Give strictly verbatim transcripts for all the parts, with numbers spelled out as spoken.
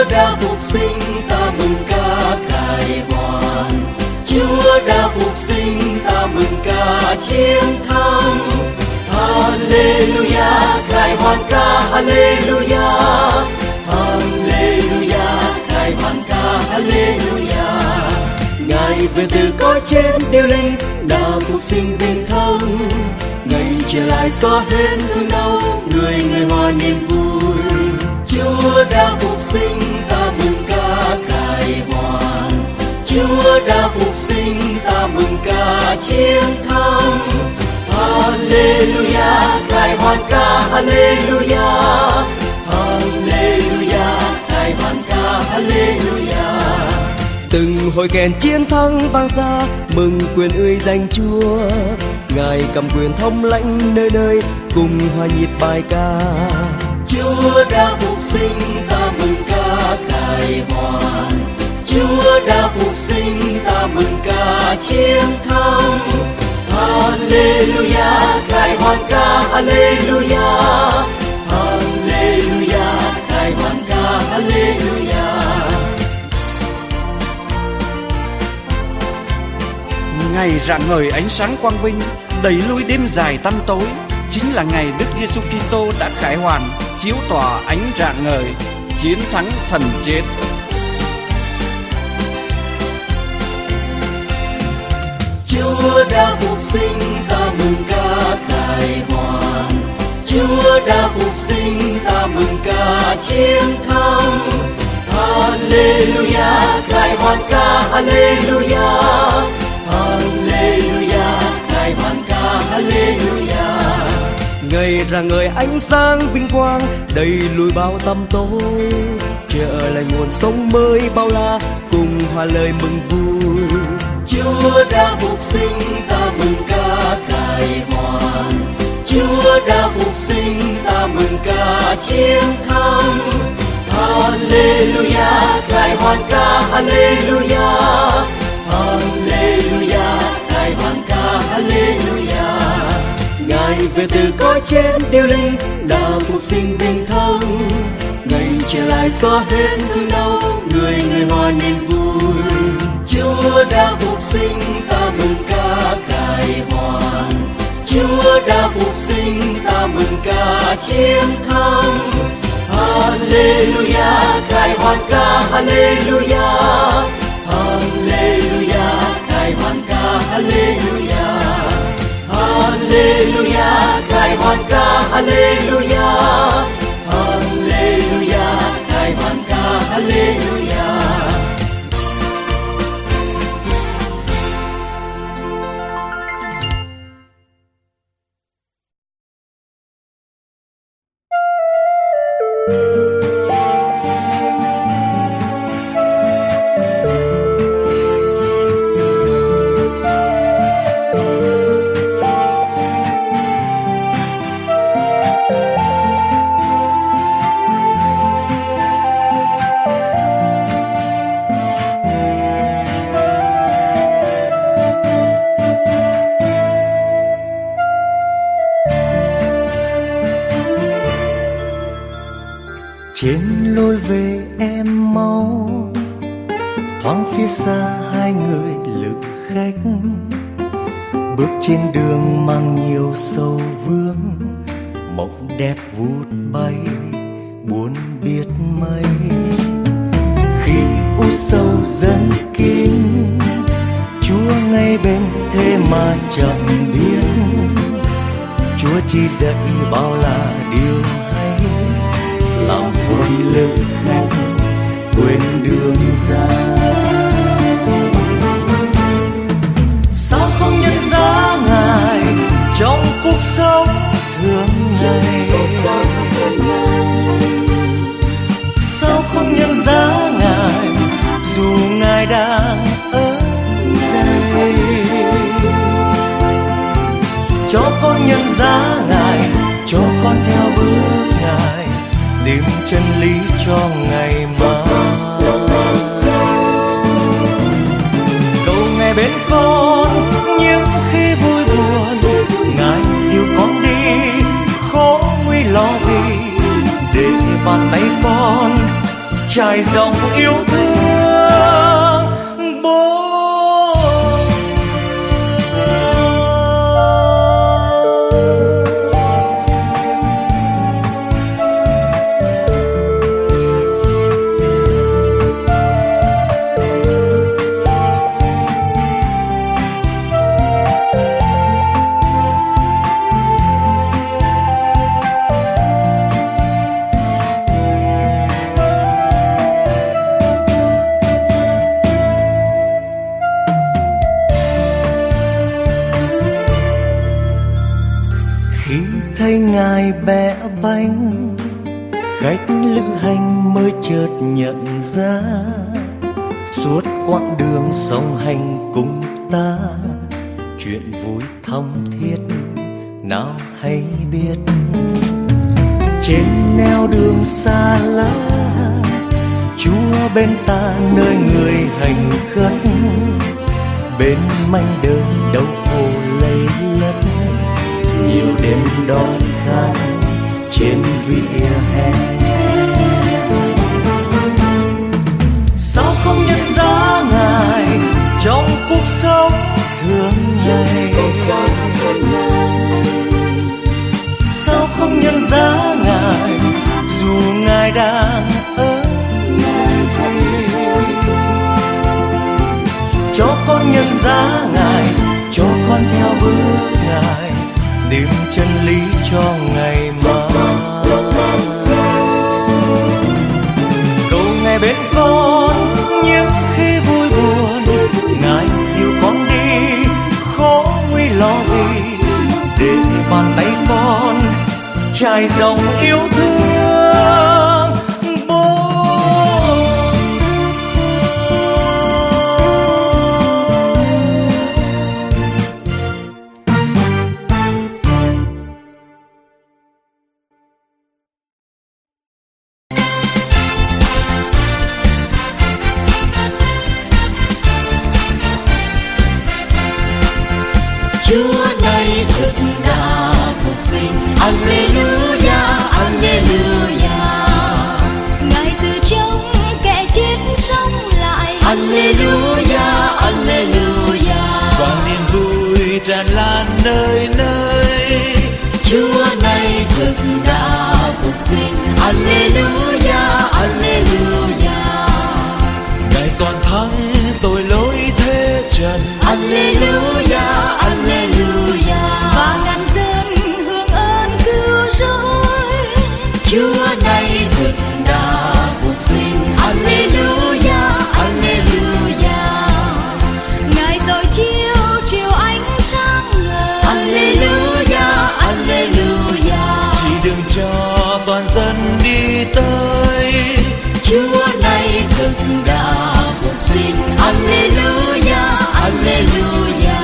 đã phục sinh, ta mừng ca cải hoàn. Chúa đã phục sinh, ta mừng ca chiến thắng. Hallelujah, cải hoàn ca Hallelujah, Hallelujah, cải hoàn ca Hallelujah. Ngài về từ cõi trên điêu linh, đã phục sinh vinh thông. Ngài trở lại xóa hết thương đau, người người hòa niềm vui. Chúa đã phục sinh, ta mừng ca cải hoàn. Chúa đã phục sinh, ta mừng ca chiến thắng. Hallelujah, cải hoàn ca Hallelujah, Hallelujah, cải hoàn ca Hallelujah. Từng hồi kèn chiến thắng vang ra, mừng quyền uy danh Chúa. Ngài cầm quyền thống lãnh nơi nơi, cùng hòa nhịp bài ca. Chúa đã phục sinh, ta mừng ca cải hoàn. Chúa đã phục sinh, ta mừng ca chiến thắng. Hallelujah, cải hoàn ca Hallelujah, Hallelujah, cải hoàn ca Hallelujah. Ngày rạng ngời ánh sáng quang vinh, đẩy lui đêm dài tăm tối, chính là ngày Đức Giêsu Kitô đã khải hoàn, chiếu tỏa ánh rạng ngời, chiến thắng thần chết. Chúa đã phục sinh, ta mừng ca cải hoàn. Chúa đã phục sinh, ta mừng ca chiến thắng. Hallelujah, cải hoàn ca Hallelujah, Hallelujah, cải hoàn ca Hallelujah. Ngày rạng ngời ánh sáng vinh quang, đầy lùi bao tăm tối, trở lại nguồn sống mới bao la, cùng hòa lời mừng vui. Chúa đã phục sinh, ta mừng ca cải hoàn. Chúa đã phục sinh, ta mừng ca chiến thắng. Hallelujah, cải hoàn ca Hallelujah, Hallelujah, cải hoàn ca Hallelujah. Ngài về từ cõi trên điêu linh, đã phục sinh vinh thông. Ngài trở lại xóa hết thương đau, người người hòa niềm vui. Chúa đã phục sinh, ta mừng ca cải hoàn. Chúa đã phục sinh, ta mừng ca chiến thắng. Hallelujah, cải hoàn ca Hallelujah, Hallelujah, cải hoàn ca Hallelujah, Hallelujah, cải hoàn ca Hallelujah, Hallelujah, cải hoàn ca Hallelujah. Trên lối về em mau, thoáng phía xa hai người lữ khách, bước trên đường mang nhiều sầu vương, mộng đẹp vút bay buồn biết mấy. Khi u sầu dần kín, Chúa ngay bên thế mà chẳng biết, Chúa chỉ dạy bao là điều hay, làm hồn lữ khách quên đường ra. Sao không nhận ra Ngài trong cuộc sống thường ngày? Sao không nhận ra Ngài dù Ngài đang ở đây? Cho con nhận ra Ngài, cho con theo bước Ngài, tìm chân lý cho ngày mai. Cầu Ngài bên con những khi vui buồn, Ngài dìu con đi khó nguy lo gì, để bàn tay con trải dòng yêu thương bố. Thấy ngài bẻ bánh, khách lữ hành mới chợt nhận ra suốt quãng đường song hành cùng ta, chuyện vui thắm thiết nào hay biết. Trên nẻo đường xa lạ, Chúa bên ta nơi người hành khất, bên manh đơn đau khổ lây lất, nhiều đêm đói khát trên vỉa hè. Sao không nhận ra ngài trong cuộc sống thường ngày? Sao không nhận ra ngài dù ngài đang ở đây? Cho con nhận ra ngài, cho con theo bước ngài, tìm chân lý cho ngày mai. Cầu ngài bên con những khi vui buồn, ngài dìu con đi khó nguy lo gì, để bàn tay con trải dòng yêu thương bố. Chúa này thực đã phục sinh, Alleluia, Alleluia. Ngài từ trong kẻ chết sống lại, Alleluia, Alleluia. Và niềm vui tràn lan nơi nơi. Chúa này thực đã phục sinh, Alleluia, Alleluia. Ngài toàn thắng tội lỗi thế trần, Alleluia, Alleluia. và ngàn dân hưởng ơn cứu rỗi. Chúa này thực đã phục sinh, Alleluia, Alleluia. Ngài dọi chiếu chiếu ánh sáng ngời, Alleluia, Alleluia. chỉ đường cho toàn dân đi tới. Chúa này thực đã phục sinh, Alleluia, Alleluia.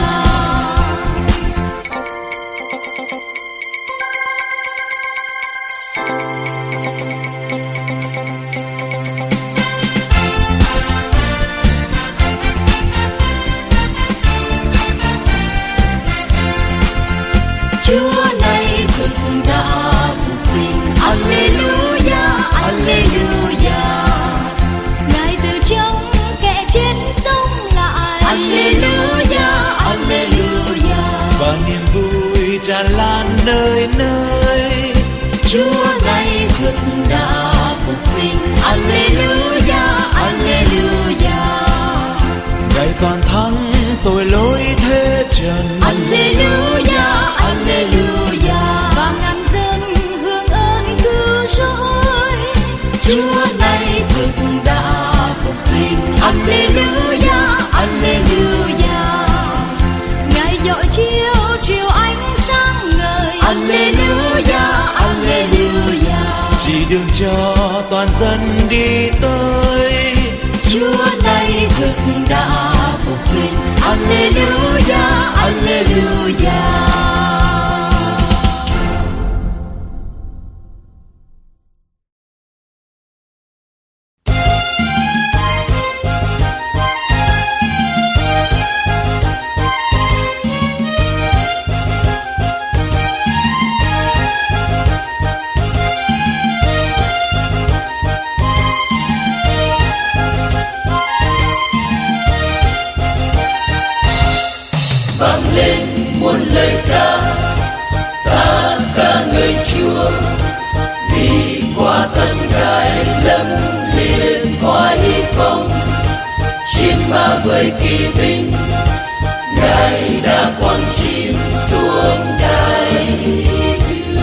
Chúa này thực đã phục sinh, Alleluia, Alleluia. Ngài từ trong kẻ chết sống lại, Alleluia, Alleluia. Và niềm vui tràn lan nơi nơi. Chúa này thực đã phục sinh, Alleluia, Alleluia. Ngài toàn thắng tội lỗi thế trần, Alleluia, Alleluia. và ngàn dân hưởng ơn cứu rỗi. Chúa này thực đã phục sinh, Alleluia, Alleluia. Ngài dọi chiếu chiếu ánh sáng ngời, Alleluia, Alleluia. chỉ đường cho toàn dân đi tới. Chúa này thực đã phục sinh, Alleluia, Alleluia. muôn lời ca, ta ca ngợi Chúa. Vì qua thân gai lâm liệt oai phong, chiến mã với kỳ binh, Ngài đã quang chìm xuống đại dương.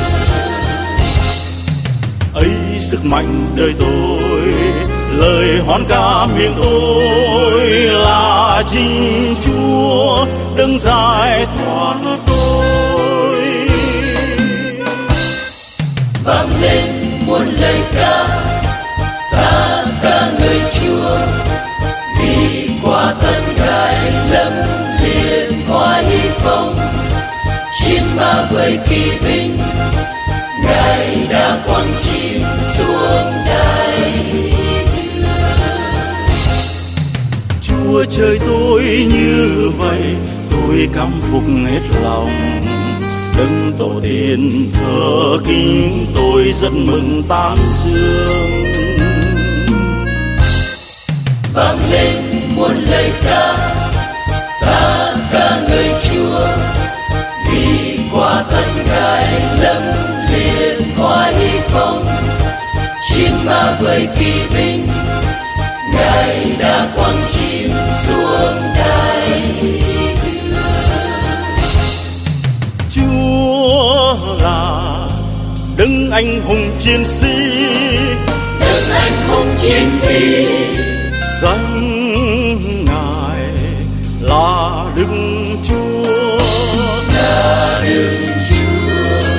Ấy sức mạnh đời tôi, lời hoan ca miệng tôi là chính Chúa đấng giải thoát tôi. Vang lên muôn lời ca, ta ca ngợi Chúa. Vì qua thân gai lâm liệt oai phong, chiến mã với kỳ binh, Ngài đã quang chìm xuống đại dương. Chúa trời tôi như vậy, tôi cảm phục hết lòng. Đấng tổ tiên thờ kính tôi rất mừng tán dương. Vang lên muôn lời ca, ta ca ngợi Chúa. Vì qua thân gai lâm liệt oai phong, chiến mã với kỳ binh, Ngài đã quang chìm xuống đại dương. Chúa là đấng anh hùng chiến sĩ, đấng anh hùng chiến sĩ. Danh Ngài là Đức Chúa, là Đức Chúa.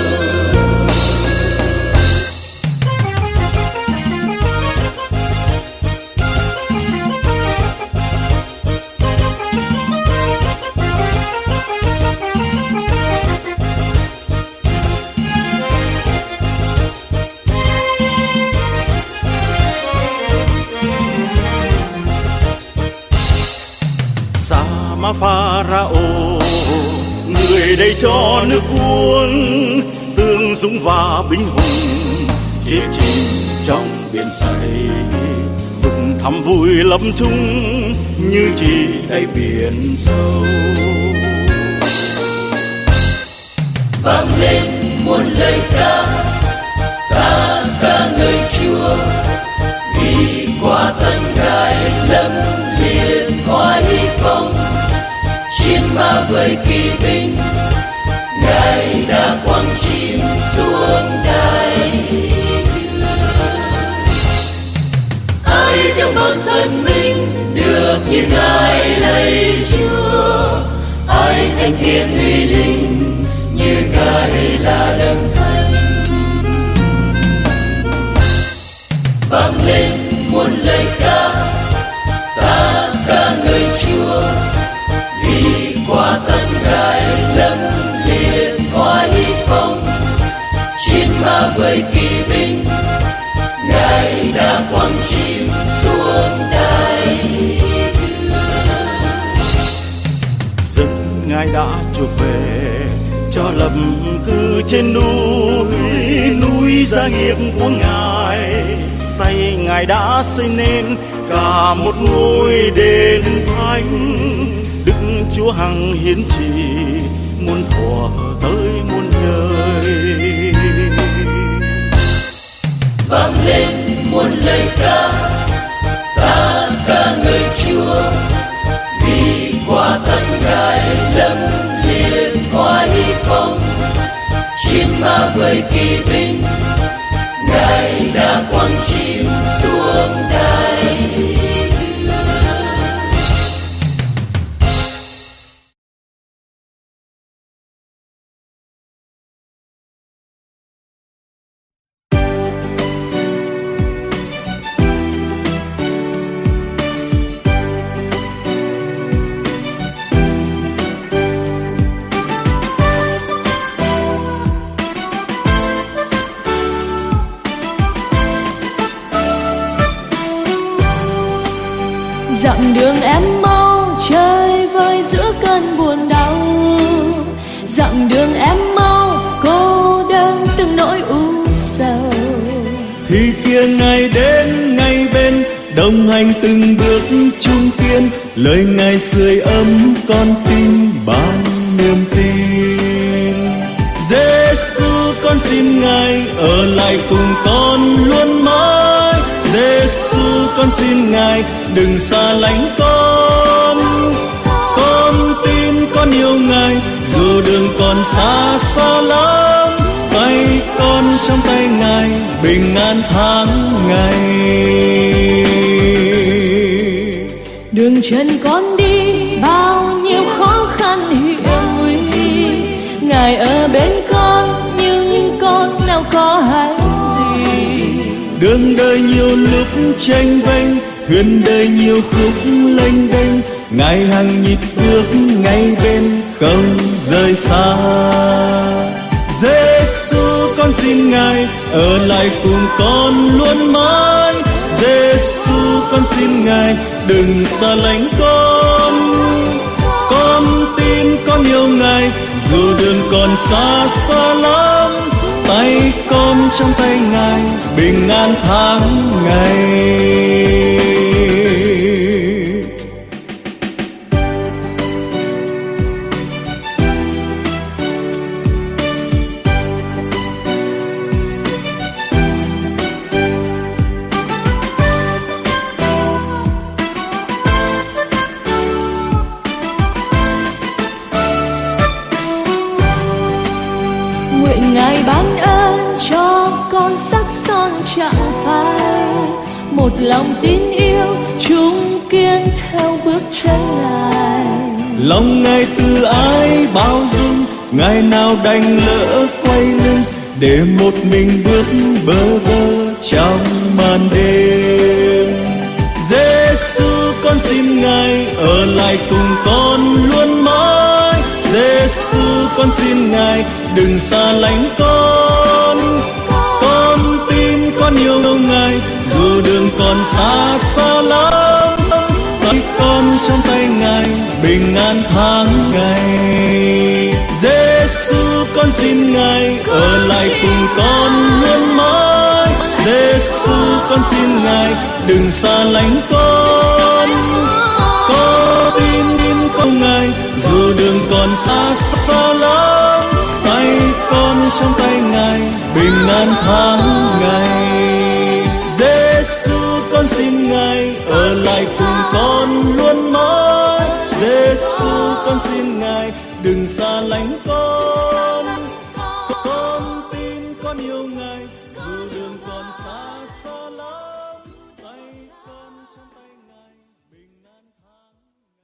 Sa-ma Pharaoh, người đây cho nước cuốn, tương dũng và binh hùng, chết chìm trong biển say, vực thẳm vui lấp chung như chỉ đáy biển sâu. Vang lên muôn lời ca, ta ca ngợi Chúa. Vì qua thân gai lâm liệt oai phong, chiến mã với kỳ binh, Ngài đã quang chìm xuống đại dương. Ai trong bọn thần minh được như Ngài lạy Chúa, ai thanh khiết uy linh như Ngài là đấng thánh. Vang lên muôn lời ca, ta ca ngợi Chúa. Vì qua thân gai lâm liệt oai phong, chiến mã với kỳ binh, Ngài đã quang chìm xuống đại dương. Dân Ngài đã chuộc về, cho lập cư trên núi, núi gia nghiệp của Ngài. Tay Ngài đã xây nên cả một ngôi đền thánh, Đức Chúa hằng hiến trị muôn thuở tới muôn đời. Vang lên muôn lời ca, ta ca ngợi Chúa. Vì qua thân gai lâm liệt oai phong, chiến mã với kỳ binh, Ngài đã quang chìm xuống đại dương. Dặm đường em mau chơi vơi giữa cơn buồn đau, dặm đường em mau cô đơn từng nỗi u sầu. Thì kia ngày đến ngày bên đồng hành từng bước chung kiên, lời Ngài sưởi ấm con tim ban niềm tin. Giêsu con xin Ngài ở lại cùng con luôn mãi. Giêsu con xin Ngài đừng xa lánh con. Con tin con yêu Ngài dù đường còn xa xa lắm. Tay con trong tay Ngài bình an tháng ngày. Đường chân con đi bao nhiêu khó khăn hiểm nguy, Ngài ở bên con nhưng con nào có hay gì. Đường đời nhiều lúc tranh vênh, thuyền đời nhiều khúc lênh đênh, Ngài hàng nhịp bước ngay bên không rời xa. Giêsu con xin Ngài ở lại cùng con luôn mãi. Giêsu con xin Ngài đừng xa lánh con. Con tin con yêu Ngài dù đường còn xa xa lắm. Tay con trong tay Ngài bình an tháng ngày. Nguyện Ngài ban ơn cho con sắc son chẳng phai, một lòng tin yêu chung kiên theo bước chân Ngài. Lòng Ngài từ ái bao dung, Ngài nào đành lỡ quay lưng để một mình bước bơ vơ trong màn đêm. Giêsu con xin Ngài ở lại cùng con luôn mãi. Giêsu con xin Ngài đừng xa lánh con. Con tin con yêu Ngài dù đường còn xa xa lắm. Tay con trong tay Ngài bình an tháng ngày. Giêsu con xin Ngài ở lại cùng con luôn mãi. Giêsu con xin Ngài đừng xa lánh con. Con tin tin con Ngài dù đường còn xa xa lắm. Tay con trong tay Ngài bình an tháng ngày. Giêsu con xin Ngài ở lại cùng con luôn mãi. Giêsu con xin Ngài đừng xa lánh con. Con tin con yêu Ngài dù đường còn xa xa lắm. Tay con trong tay Ngài bình an tháng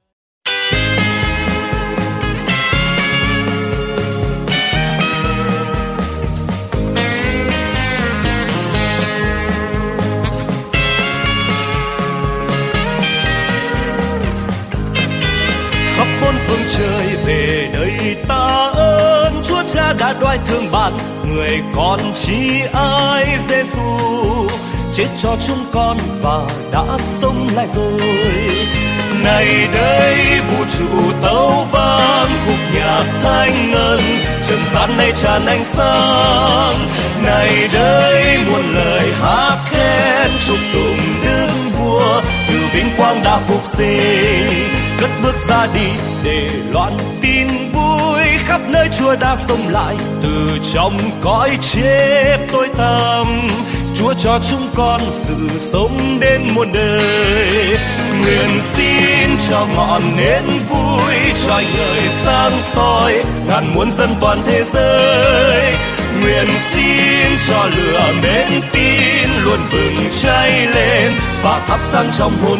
khắp bốn phương trời về đây ta ơn Chúa Cha đã đoái thương bạn người con chi ai. Giêsu chết cho chúng con và đã sống lại rồi. Này đây vũ trụ tấu vang khúc nhạc thanh ngân, trần gian này tràn ánh sáng. Này đây muôn lời hát khen chúc tụng Đức Vua từ vinh quang đã phục sinh, cất bước ra đi để loan tin vui khắp nơi. Chúa đã sống lại từ trong cõi chết tối tăm. Chúa cho chúng con sự sống đến muôn đời. Nguyện xin cho ngọn nến vui cho người sáng soi ngàn muôn dân toàn thế giới. Nguyện xin cho lửa mến tin luôn bừng cháy lên và thắp sáng trong hồn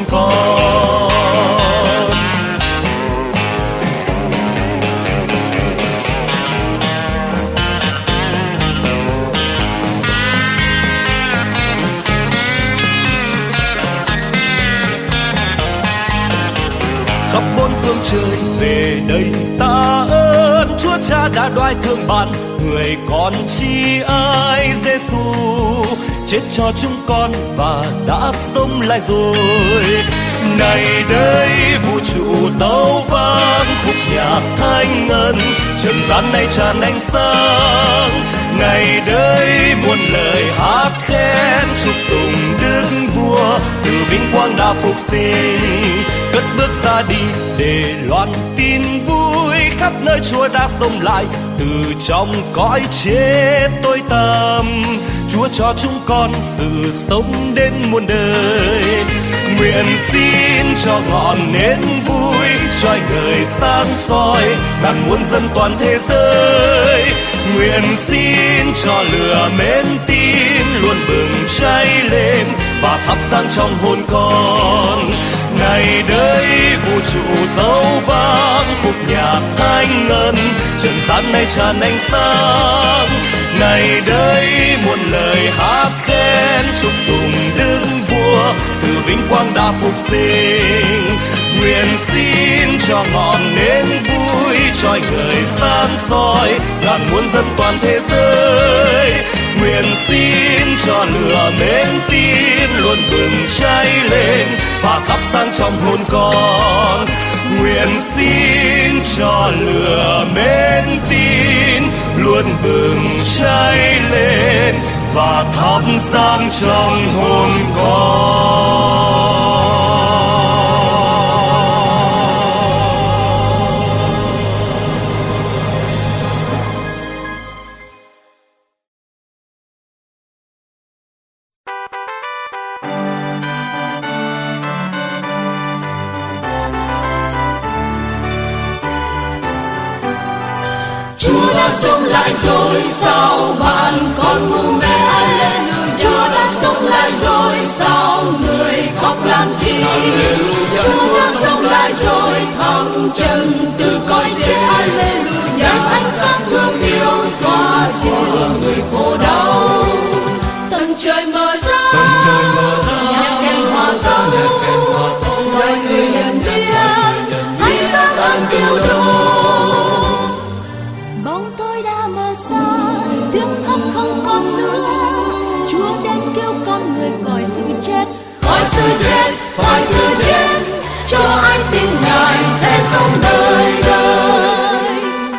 con. Khắp bốn phương trời về đây ta ơn Chúa Cha đã đoái thương bạn người con chi ai. Giêsu chết cho chúng con và đã sống lại rồi. Này đây vũ trụ tấu vang khúc nhạc thanh ngân, trần gian này tràn ánh sáng. Này đây muôn lời hát khen chúc tụng Đức Vua từ vinh quang đã phục sinh, cất bước ra đi để loan tin vui khắp nơi Chúa đã sống lại từ trong cõi chết tối tăm. Chúa cho chúng con sự sống đến muôn đời. Nguyện xin cho ngọn nến vui soi người sáng soi ngàn muôn dân toàn thế giới. Nguyện xin cho lửa mến tin luôn bừng cháy lên và thắp sáng trong hồn con. Ngày đây vũ trụ tấu vang khúc nhạc thanh ngân, trần gian nay tràn ánh sáng. Ngày đây muôn lời hát khen chúc tụng Đức Vua từ vinh quang đã phục sinh. Nguyện xin cho ngọn nến vui soi người sáng soi ngàn muôn dân toàn thế giới. Nguyện xin cho lửa mến tin luôn bừng cháy lên và thắp sáng trong hồn con. Nguyện xin cho lửa mến tin luôn bừng cháy lên và thắp sáng trong hồn con. Sống lại rồi sao bạn con ngu mê? Alleluia. Chúa đã sống lại rồi sao người khóc làm chi? Alleluia. Chúa đã sống lại rồi thăng trần từ cõi chết. Alleluia. Ánh sáng thương yêu xóa dịu người khổ đau. Tầng trời mở ra, nhạc kèn hòa tấu, loài người nhận biết ánh sáng ơn cứu độ. Tiếng khóc không còn nữa, Chúa đến kêu con người khỏi sự chết, khỏi sự chết, khỏi sự chết. Cho ai tin Ngài sẽ sống đời đời.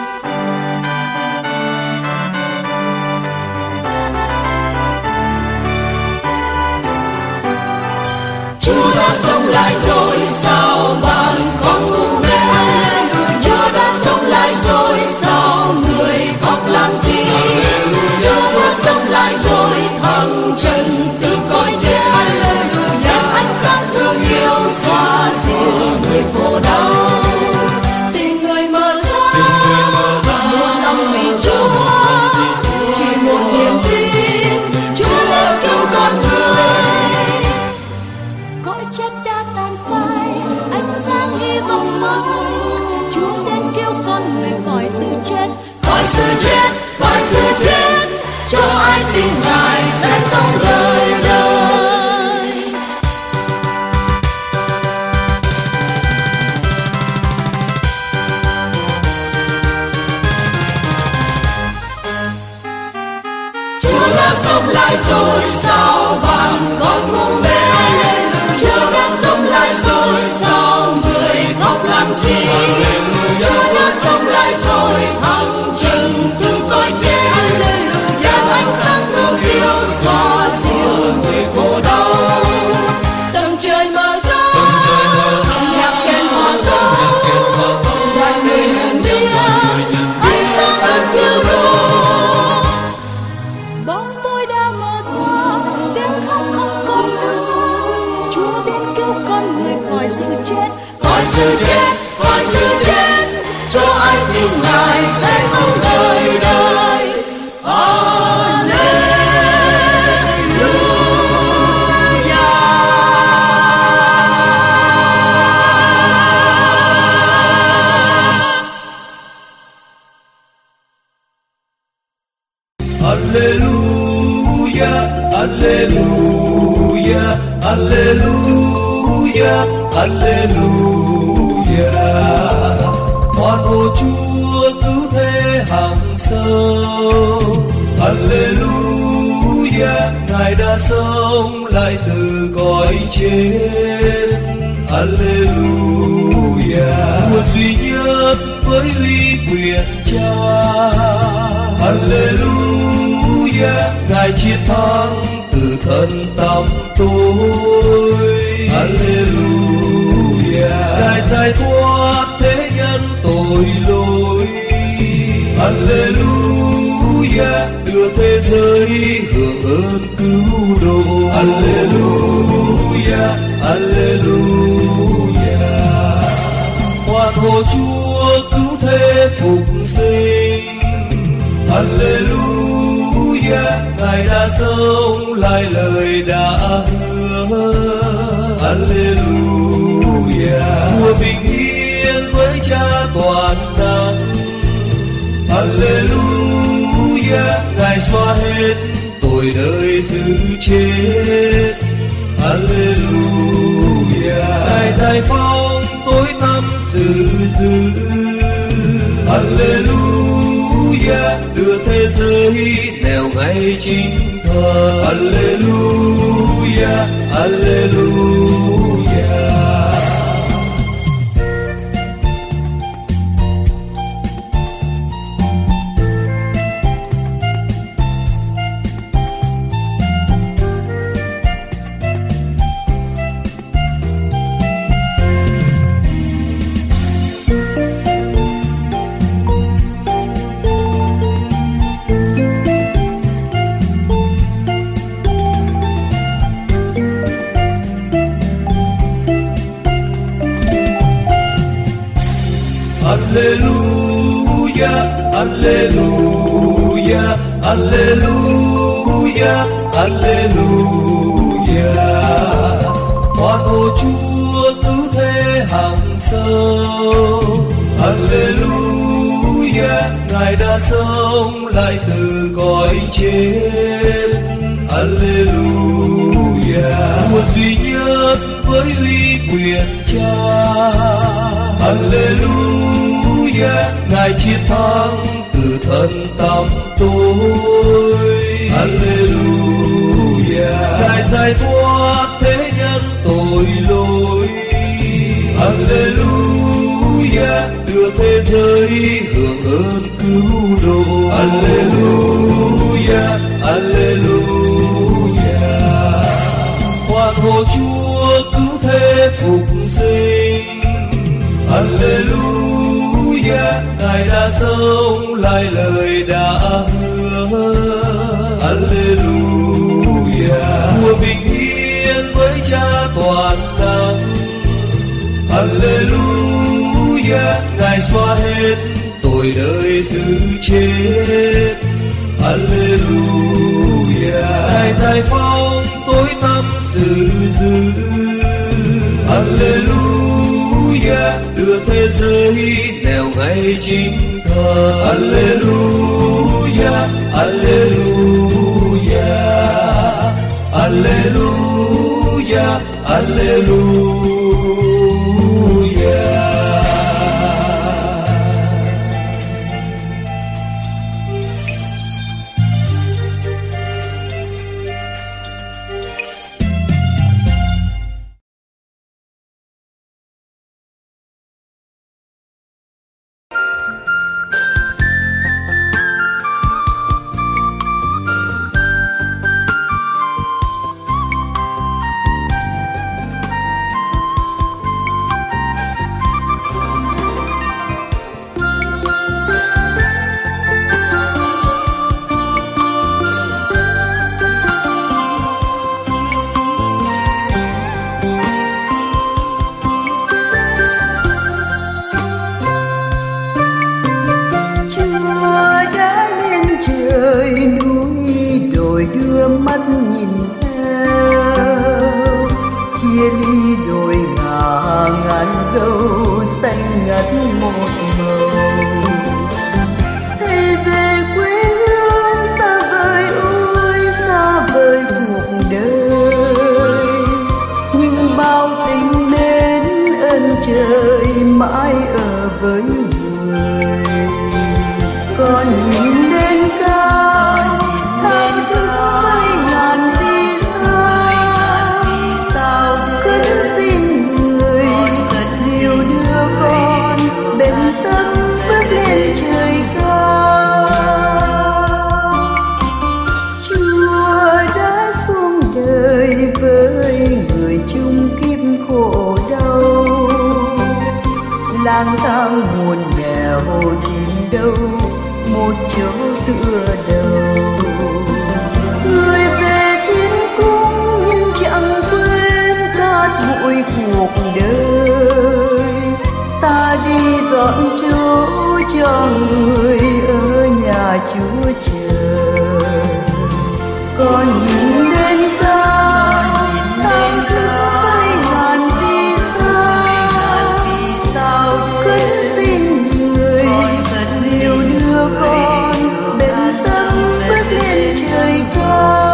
Chúa đã sống lại rồi sao bạn con ngu mê? Chúa đã sống lại rồi sao người khóc làm chi? Sống lại rồi thăng trần từ cõi chết. Alleluia. Ánh sáng thương yêu xóa dịu người khổ đau. Tình người mở ra, một lòng vì Chúa, chỉ một niềm tin Chúa đã cứu con người. Cõi chết đã tan phai, ánh sáng hy vọng mới. Chúa đến cứu con người khỏi sự chết, khỏi sự chết, khỏi sự chết. Cho ai tin Ngài sẽ sống đời đời. Chúa đã sống lại rồi sao bạn con ngu mê? Chúa đã sống lại rồi sao người khóc làm chi? Chúa đã sống lại rồi thăng trần từ cõi chết. Ánh sáng thương yêu xóa dịu người khổ đau. Tầng trời mở ra, nhạc kèn hòa tấu, loài người nhận biết ánh sáng ơn cứu độ. Bóng tối đã mở ra, tiếng khóc không còn nữa. Chúa đến cứu con người khỏi sự chết, khỏi sự chết, khỏi sự chết. Cho ai tin Ngài sẽ sống đời đời. Alleluia, Alleluia, Alleluia, Alleluia. Hoan hô Chúa cứu thế hàng sâu. Alleluia, Ngài đã sống lại từ cõi chết. Alleluia, Vua duy nhất với uy quyền Cha. Alleluia, Ngài Ngài chiến thắng từ thân tăm tối. Hallelujah. Ngài giải thoát thế nhân tội lỗi. Hallelujah. Đưa thế giới hưởng ơn cứu độ. Hallelujah. Hallelujah. Hoan hô Chúa cứu thế phục sinh. Hallelujah. Ngài đã sống lại lời đã hứa. Hallelujah. Vua bình yên với Cha toàn năng. Hallelujah. Ngài xóa hết tội đời sự chết. Hallelujah. Ngài giải phóng tối tăm sự dữ. Hallelujah. Đưa thế giới nẻo ngay chính thờ. Hallelujah. Hallelujah. Hallelujah, Hallelujah, Hallelujah, Hallelujah. Hoan hô Chúa cứu thế hằng sâu. Hallelujah. Ngài đã sống lại từ cõi chết. Hallelujah. Vua duy nhất với uy quyền Cha. Hallelujah. Ngài chiến thắng từ thân tăm tối. Hallelujah. Ngài giải thoát thế nhân tội lỗi. Hallelujah. Đưa thế giới hưởng ơn cứu độ. Hallelujah. Hallelujah. Hoan hô Chúa cứu thế phục sinh. Hallelujah. Ngài đã sống lại lời đã hứa. Hallelujah. Vua bình yên với Cha toàn năng. Hallelujah. Ngài xóa hết tội đời sự chết. Hallelujah. Ngài giải phóng tối tăm sự dữ. Hallelujah. Đưa thế giới nẻo ngay chính thờ. Hallelujah. Hallelujah. Hallelujah. Hallelujah. Hãy subscribe cho kênh Ghiền Mì Gõ để không bỏ lỡ lang thang muôn nẻo tìm đâu một chỗ tựa đầu. Người về thiên cung nhưng chẳng quên cát bụi cuộc đời. Ta đi dọn chỗ cho người ở nhà Chúa chờ. Con nhìn lên cao, ta thức bay ngàn vì sao, cất xin người thật dịu đưa con bền tâm bước lên trời cao.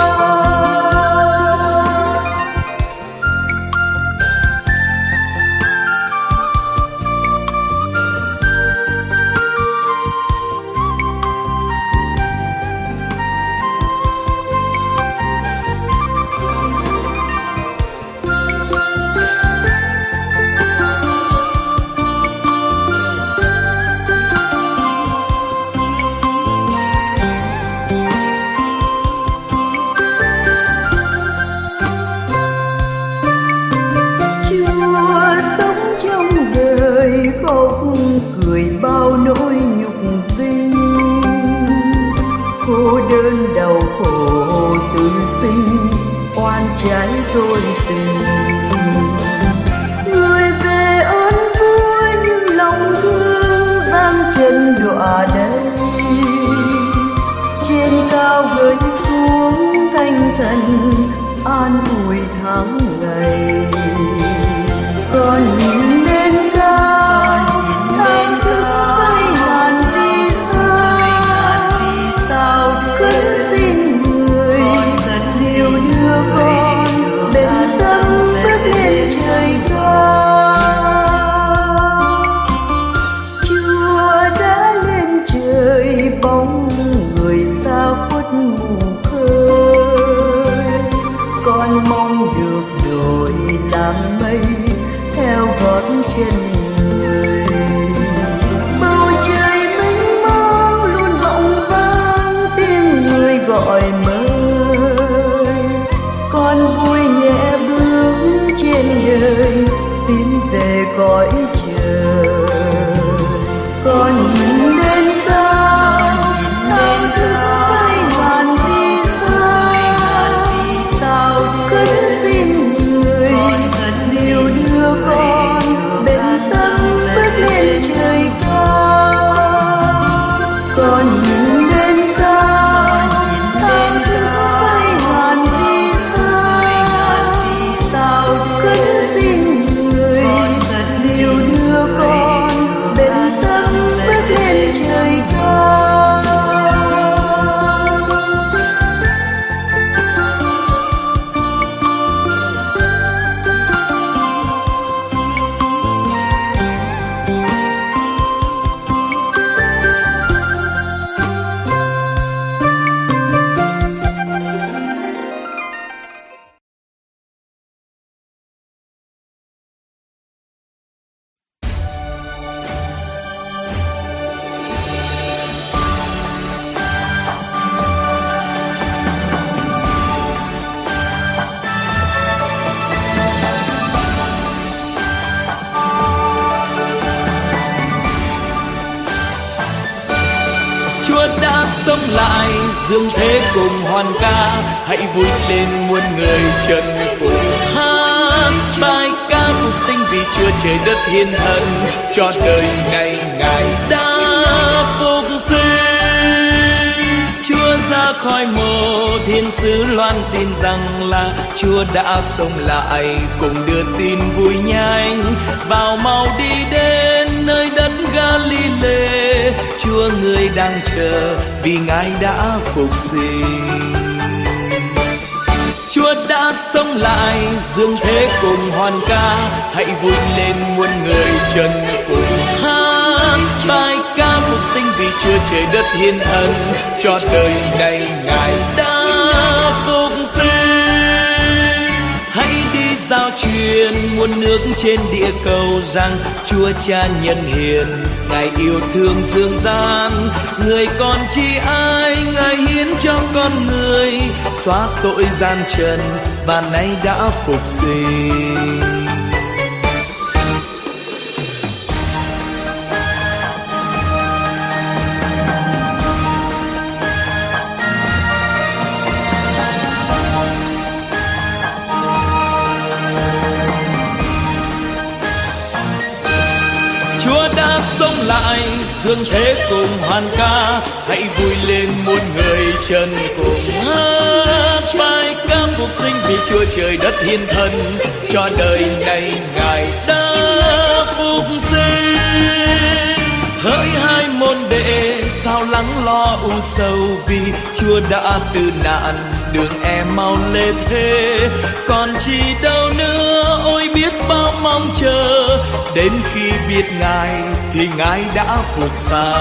Bao nỗi nhục vinh, cô đơn đau khổ tự sinh, oan trái tôi tình. Người về ơn vui nhưng lòng thương giang chân đọa đây. Trên cao gửi xuống thanh thần an ủi tháng ngày. Con nhìn lên cao, tháng thức bay ngàn vì sao, cất xin người thật dịu đưa con bền tâm bước lên trời cao. Chúa đã lên trời bóng người xa khuất mù khơi. Con mong được đổi làm mây theo gót chân người. Bầu trời mênh mông luôn vọng vang tiếng người gọi mời. Con vui nhẹ bước trên đời tiến về cõi trời. Con nhìn lên cao, tháng thức bay ngàn vì sao, cất xin người thật dịu đưa con bền tâm bước lên trời cao. Con nhìn lên cao, tháng thức bay ngàn vì sao, cất xin người thật dịu đưa con bền tâm bước lên trời cao. Sống lại dương thế cùng hoan ca, hãy vui lên muôn người trần cùng hát bài ca phục sinh vì Chúa trời đất thiên thần cho đời ngày Ngài đã phục sinh. Chúa ra khỏi mộ, thiên sứ loan tin rằng là Chúa đã sống lại, cùng đưa tin vui nhanh vào mau đi đến nơi đất Galilee. Chúa người đang chờ vì Ngài đã phục sinh. Chúa đã sống lại dương thế cùng hoan ca, hãy vui lên muôn người trần cùng hát bài ca phục sinh vì Chúa trời đất thiên thần cho đời này Ngài đã phục sinh. Hãy đi giao truyền muôn nước trên địa cầu rằng Chúa Cha nhân hiền, Ngài yêu thương dương gian. Người còn chi ai Ngài hiến cho con người, xóa tội gian trần và nay đã phục sinh. dương thế cùng hoàn ca, hãy vui lên muôn người chân cùng hát bài ca phục sinh vì Chúa trời đất thiên thần, cho đời này Ngài đã phục sinh. Hỡi hai môn đệ sao lắng lo u sầu, vì Chúa đã từ nạn đường em mau lê thế. Còn chi đâu nữa ôi biết bao mong chờ, đến khi biết Ngài thì Ngài đã vượt xa.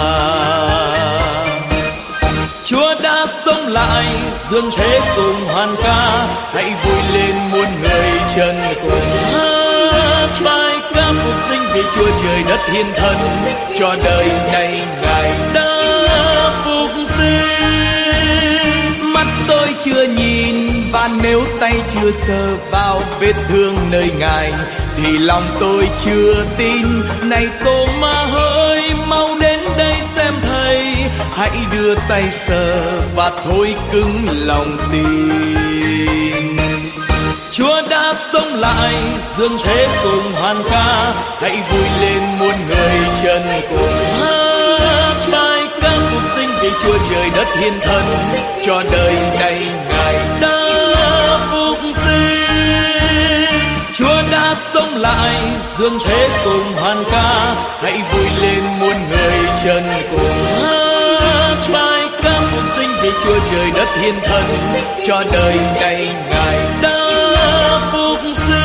Chúa đã sống lại dương thế cùng hoàn ca, hãy vui lên muôn người chân cùng hát bài ca phục sinh vì Chúa trời đất thiên thần, cho đời này Ngài đã phục sinh. Mắt tôi chưa nhìn và nếu tay chưa sờ vào vết thương nơi Ngài thì lòng tôi chưa tin. Này cô ma hỡi mau đến đây xem Thầy, hãy đưa tay sờ và thôi cứng lòng tin. Chúa đã sống lại dương thế cùng hoàn ca, hãy vui lên muôn người chân cùng hát bài ca phục sinh vì Chúa trời đất thiên thần, cho đời này Ngài đã phục sinh. Chúa đã sống lại dương thế cùng hoàn ca, hãy vui lên muôn người chân cùng hát bài ca phục sinh vì Chúa trời đất thiên thần, cho đời này Ngài đã phục sinh.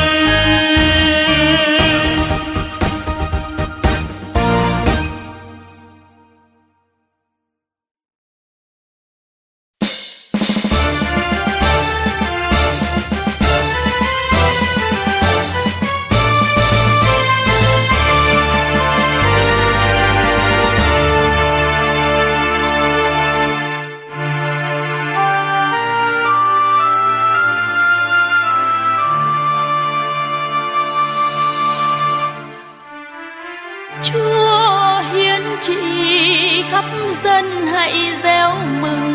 Chúa hiến trị khắp dân hãy reo mừng.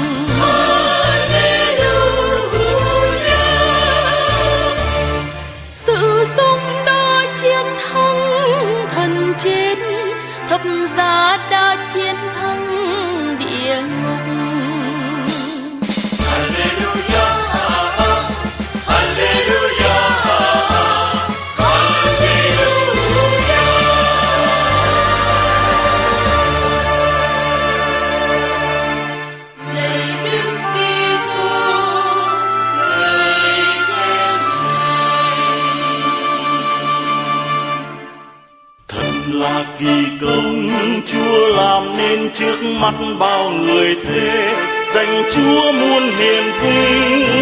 Sự sống đã chiến thắng thần chết, thập giá đã chiến thắng địa ngục. Hallelujah, hallelujah. Là kỳ công Chúa làm nên trước mắt bao người thế, dành Chúa muôn hiền vinh.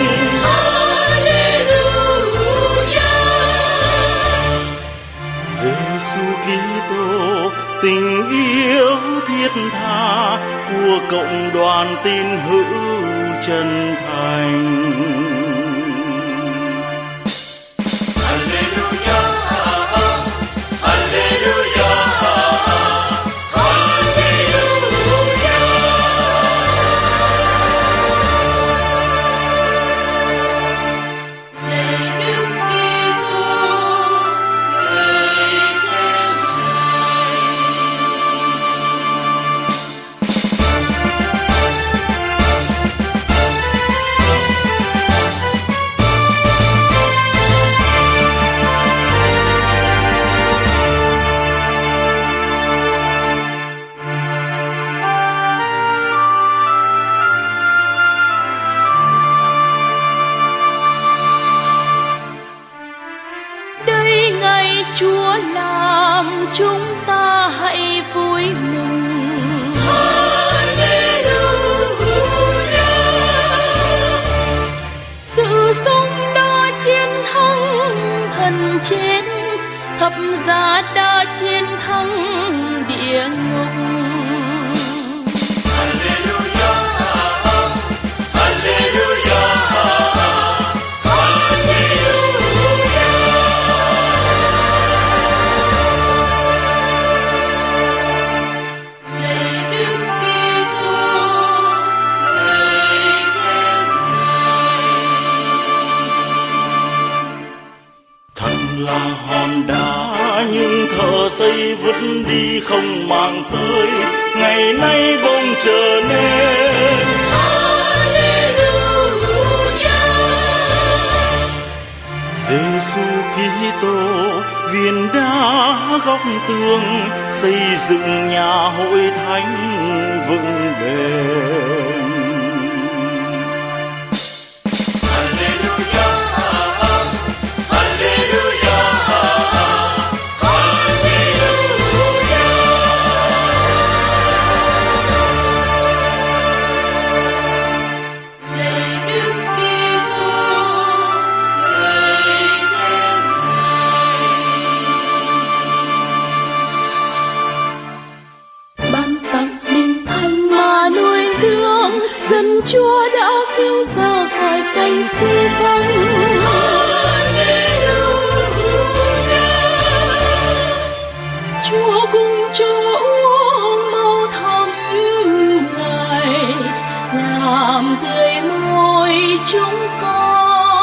Giêsu Kitô tình yêu thiết tha của cộng đoàn tin hữu chân thành. Chúa làm chúng ta hãy vui mừng. Sự sống đã chiến thắng thần chết, thập giá đã chiến thắng địa ngục. Là hòn đá nhưng thợ xây vứt đi không mang tới, ngày nay bỗng trở nên. Giêsu Kitô viên đá góc tường, xây dựng nhà hội thánh vững bền. Dân Chúa đã cứu ra khỏi cảnh suy vong. Chúa cùng cho uống máu thắm Ngài, làm tươi môi chúng con.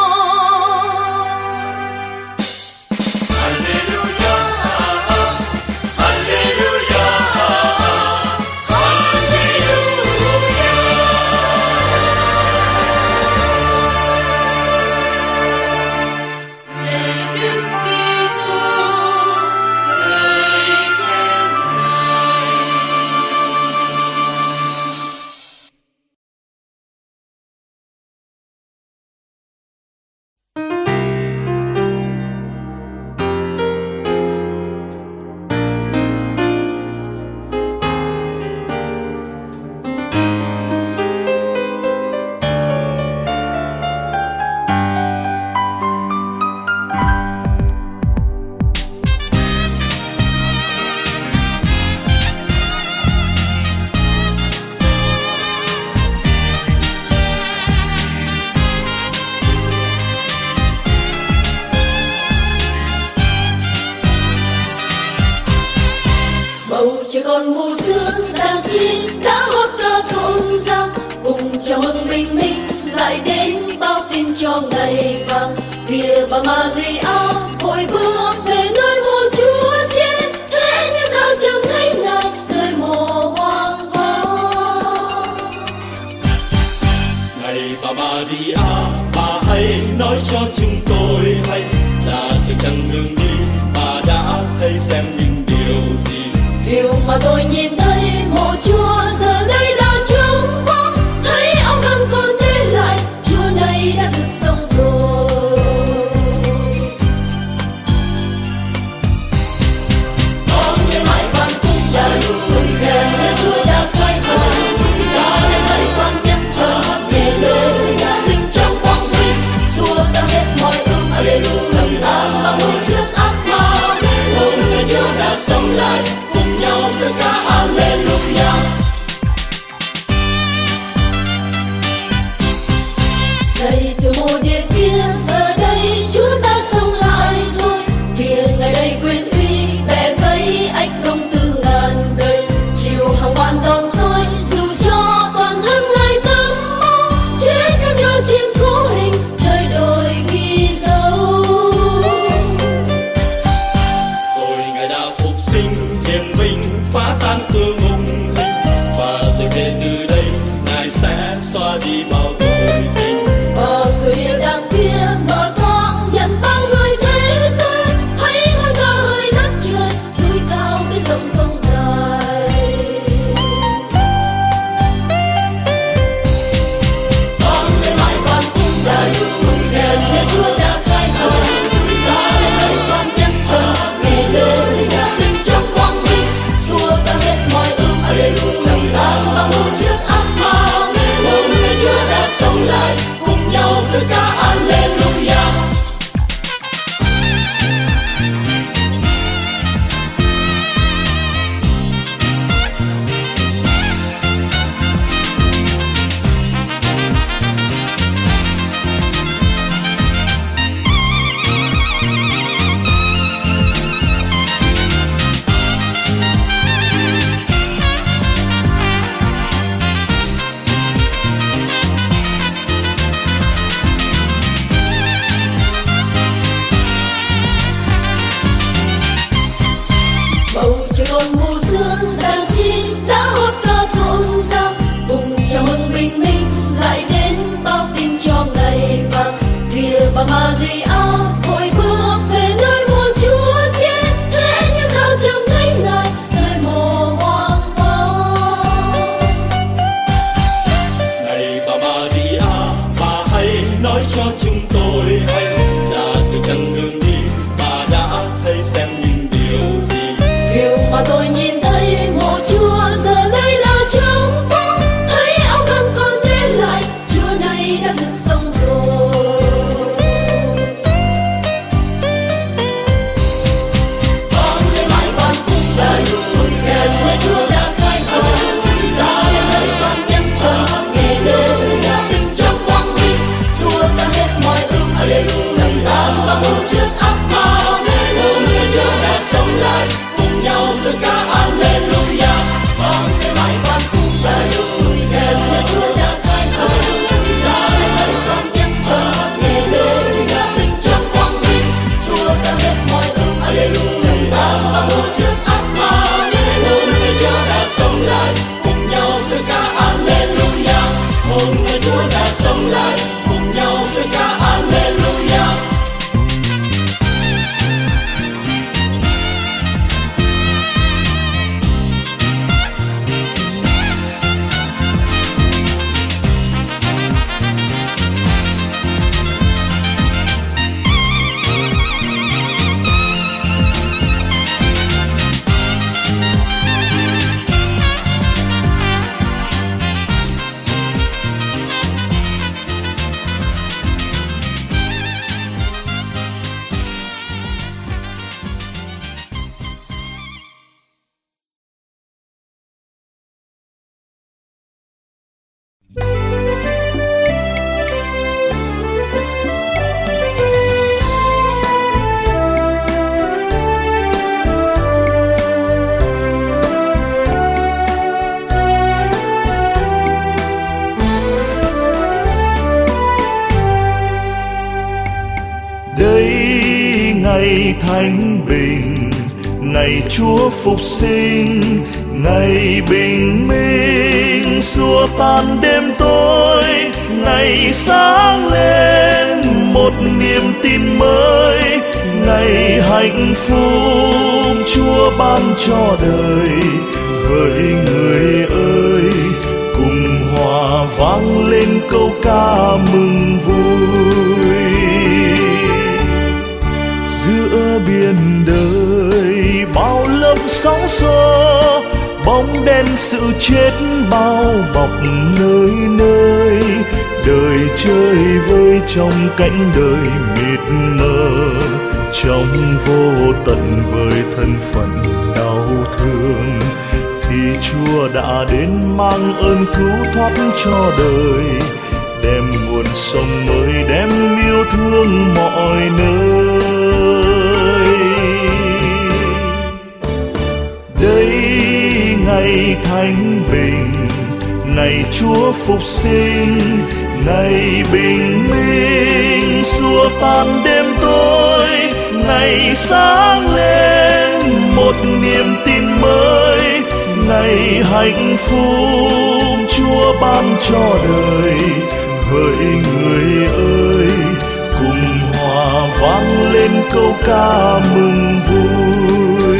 Chỉ còn mù sương đàn chim đã hót ca rộn ràng, cùng chào mừng bình minh lại đến báo tin cho ngày vàng. Kìa bà Maria vội bước về nơi mộ Chúa chết, thế nhưng sao chẳng thấy Ngài nơi mộ hoang vắng. Này bà Maria, bà hãy nói cho chúng tôi hay là từ chặng đường đi bà đã thấy xem những điều gì. Điều mà tôi nhìn thấy mộ Chúa giờ đây đã trống vắng, thấy ông năm còn để lại, Chúa này đã thực sống rồi. Con người mãi vang cùng dạy, cùng khen lên Chúa đã khai thác, ta nên thấy quan nhân trần, vì giờ sinh ra sinh trong quang vinh, xua tan hết mọi ưu phiền, lầm than mà môi trước ác ma, cùng người Chúa đã sống lại. Nhau sẽ ca Alleluia. ngày thánh bình, này Chúa phục sinh, ngày bình minh xua tan đêm tối, ngày sáng lên một niềm tin mới, ngày hạnh phúc Chúa ban cho đời. Hỡi người ơi, cùng hòa vang lên câu ca mừng vui. Giữa biển đời bao lớp sóng xô, bóng đen sự chết bao bọc nơi nơi, đời chơi vơi trong cánh đời mịt mờ, trong vô tận với thân phận đau thương, thì Chúa đã đến mang ơn cứu thoát cho đời, đem nguồn sống mới, đem yêu thương mọi nơi. Đây ngày thánh bình, này Chúa phục sinh, ngày bình minh xua tan đêm tối, ngày sáng lên một niềm tin mới, ngày hạnh phúc Chúa ban cho đời. Hỡi người ơi, cùng hòa vang lên câu ca mừng vui.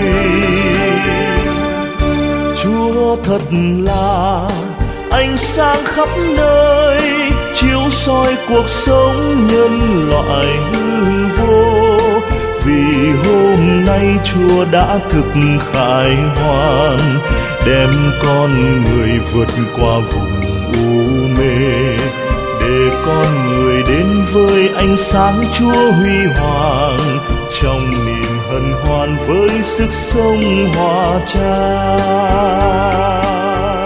Chúa thật là ánh sáng khắp nơi, chiếu soi cuộc sống nhân loại hư vô. Vì hôm nay Chúa đã thực khải hoàn, đem con người vượt qua vùng u mê, để con người đến với ánh sáng Chúa huy hoàng, trong niềm hân hoan với sức sống hòa tràn.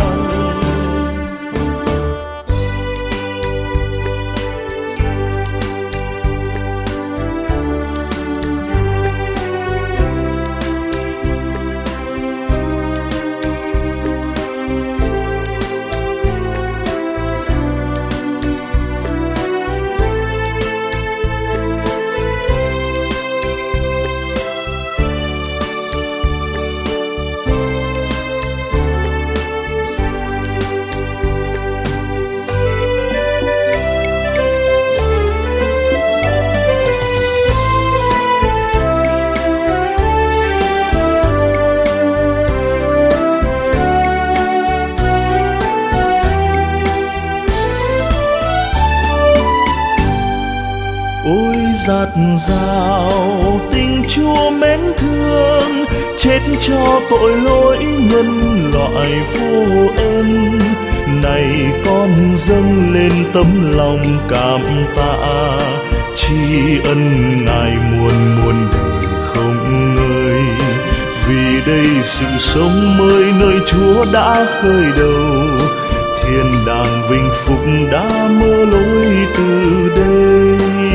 Dạt dào tình Chúa mến thương, chết cho tội lỗi nhân loại vô ơn. Này con dâng lên tấm lòng cảm tạ, tri ân Ngài muôn muôn đời không ngơi. Vì đây sự sống mới nơi Chúa đã khơi đầu, thiên đàng vinh phúc đã mở lối từ đây.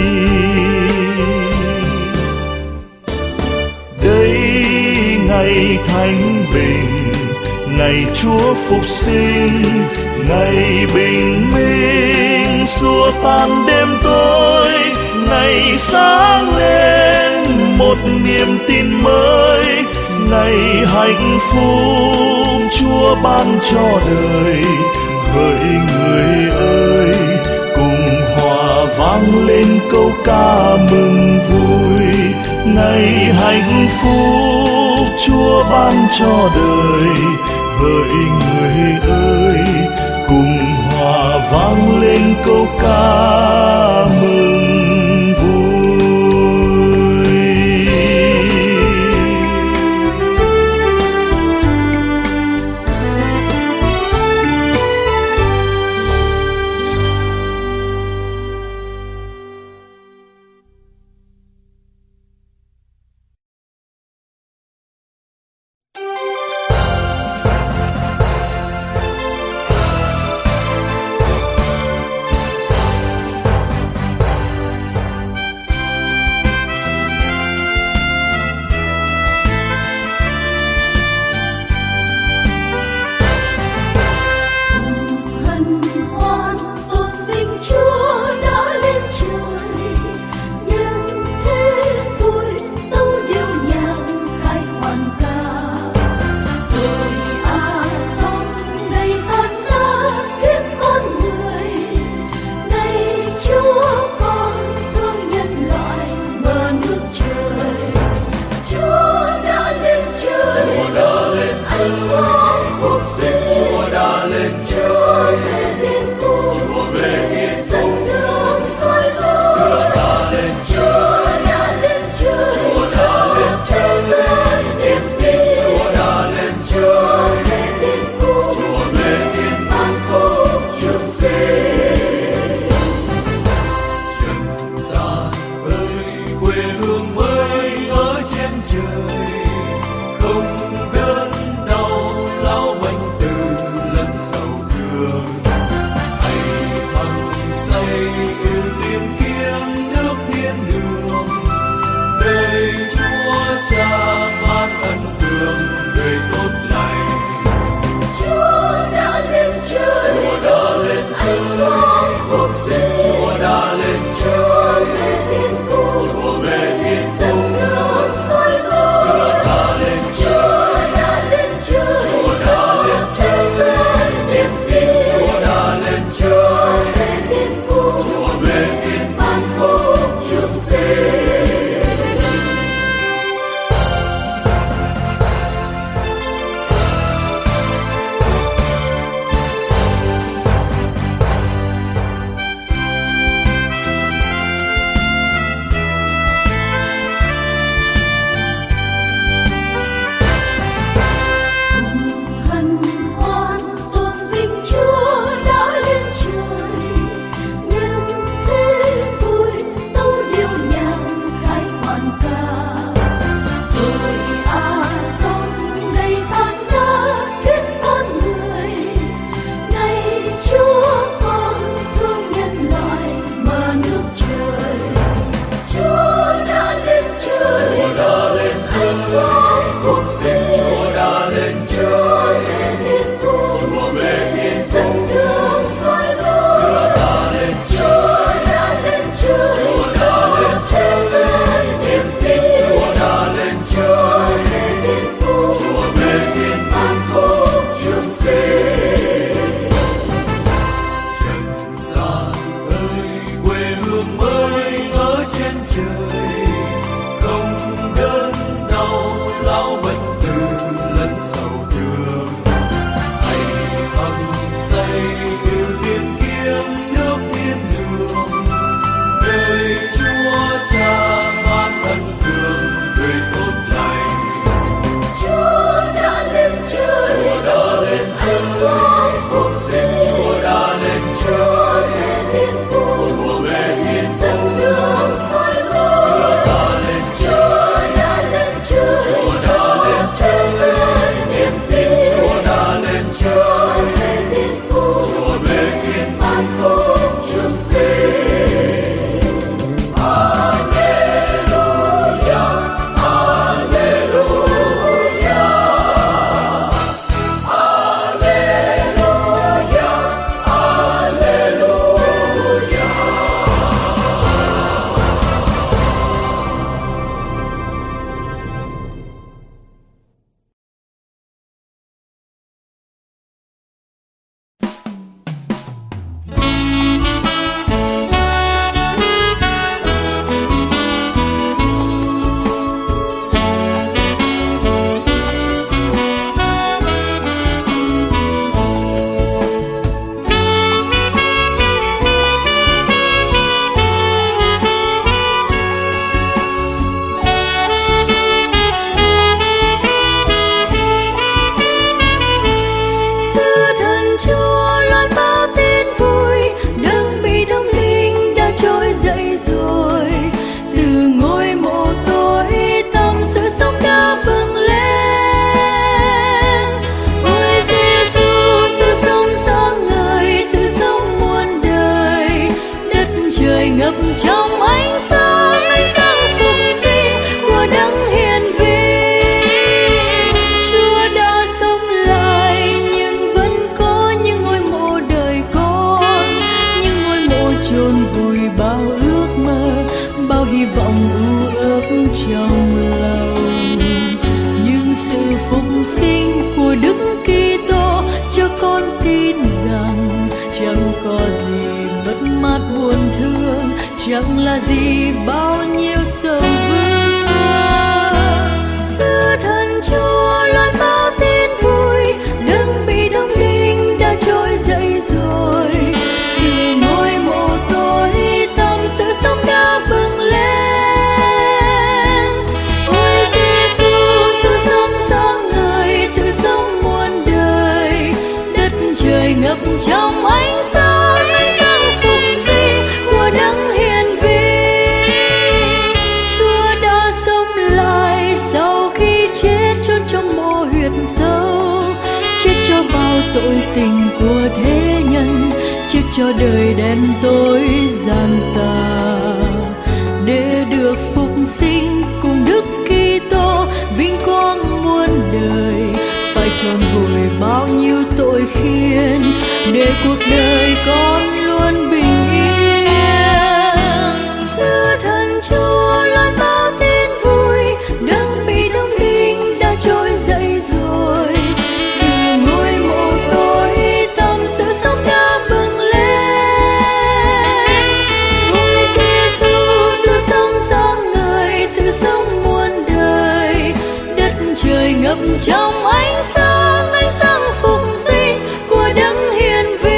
Ngày thánh bình, ngày Chúa phục sinh, ngày bình minh xua tan đêm tối, ngày sáng lên một niềm tin mới, ngày hạnh phúc Chúa ban cho đời. Hỡi người ơi, cùng hòa vang lên câu ca mừng vui, ngày hạnh phúc Chúa ban cho đời. Hỡi người ơi, cùng hòa vang lên câu ca mừng vui. hát khúc trường sinh. Alleluia, alleluia, alleluia, alleluia. ngập trong ánh sáng, ánh sáng phục sinh của đấng hiền vinh. Chúa đã sống lại nhưng vẫn có những ngôi mộ đời con, những ngôi mộ chôn vùi bao ước mơ, bao hy vọng u ước trong lòng. Nhưng sự phục sinh của Đức Kitô cho con tin rằng chẳng có gì mất mát buồn thương, chẳng là gì bao nhiêu sầu vương. Giữa thân Chúa loan báo tin vui, đấng bị đóng đinh đã trỗi dậy rồi. Từ ngôi mộ tối tăm sự sống đã bừng lên. Ôi Giêsu, sự sống sáng ngời, sự sống muôn đời, đất trời ngập trong ánh sáng, ánh sáng phục sinh của đấng hiền vinh. Chúa đã sống lại sau khi chết chôn trong mộ huyệt sâu, chết cho bao tội tình của thế nhân, chết cho đời đen tối gian tà, để được phục sinh cùng Đức Kitô vinh quang muôn đời. Phải tròn vùi bao nhiêu tội khiên, để cuộc đời con luôn bình yên. Giữa thân Chúa loan báo tin vui, đấng bị đóng đinh đã trỗi dậy rồi. Từ ngôi mộ tối tăm sự sống đã bừng lên. Ôi Giêsu, sự sống sáng ngời, sự sống muôn đời, đất trời ngập trong ánh sáng, ánh sáng phục sinh của đấng hiền vinh.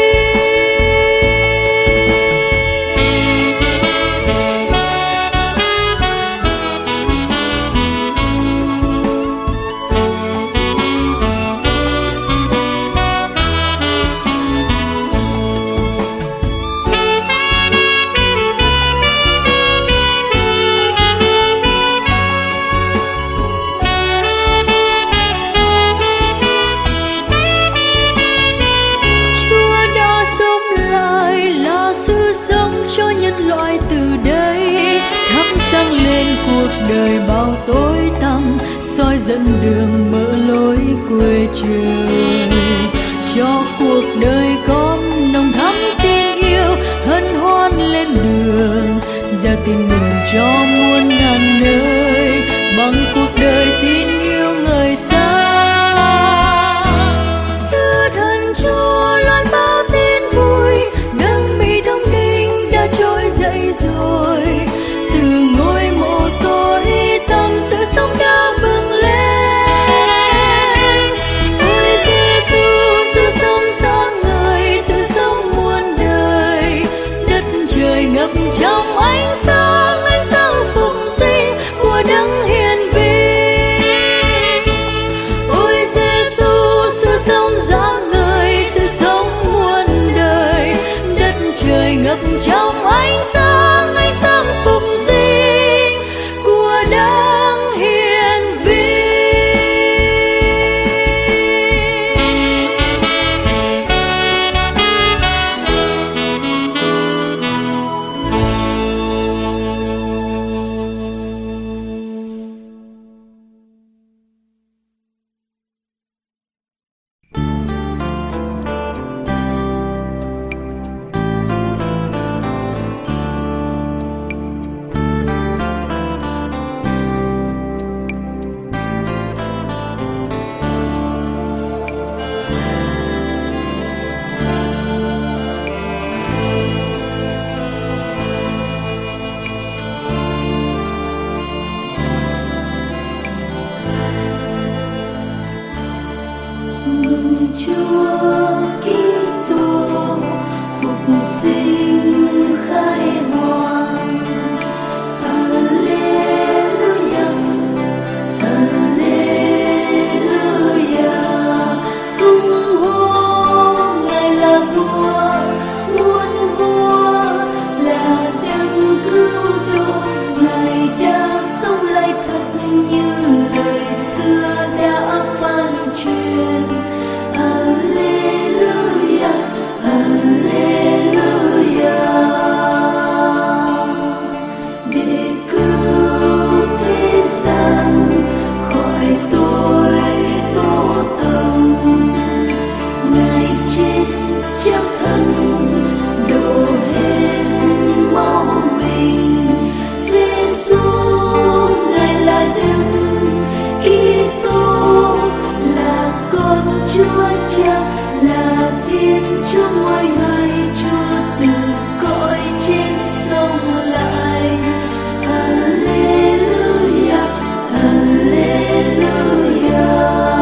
Chúa đã sống lại là sự sống cho nhân loại từ đây, thắp sáng lên cuộc đời bao tối tăm, soi dẫn đường mở lối quê trời. Cho cuộc đời con nồng thắm tin yêu, hân hoan lên đường, gieo tin mừng cho muôn ngàn nơi, bằng cuộc đời tin yêu người xa. Giữa thân Chúa loan báo tin vui, đấng bị đóng đinh đã trỗi dậy rồi. Từ ngôi mộ tối tăm sự sống đã bừng lên. Ôi Giêsu, sự sống sáng ngời, sự sống muôn đời, đất trời ngập trong ánh sáng, ánh sáng phục sinh của đấng hiền vinh. Ôi Giêsu, sự sống sáng ngời, sự sống muôn đời, đất trời ngập trong ánh sáng, ánh sáng phục sinh của đấng hiền vinh. sinh khai hoàng. Hallelujah, Hallelujah, tung hô Ngài là vua, muôn vua là đấng cứu độ. Ngài đã sống lại thật như lời xưa đã phán truyền. Hallelujah, Hallelujah, để cứu thế gian khỏi tội tố tông. Ngài chết chấp thân đổ hết máu mình. Giê-xu Ngài là Đức Kitô, là con Chúa Cha, là Thiên Chúa ngôi hai Chúa từ cõi trên sống lại. Hallelujah, Hallelujah.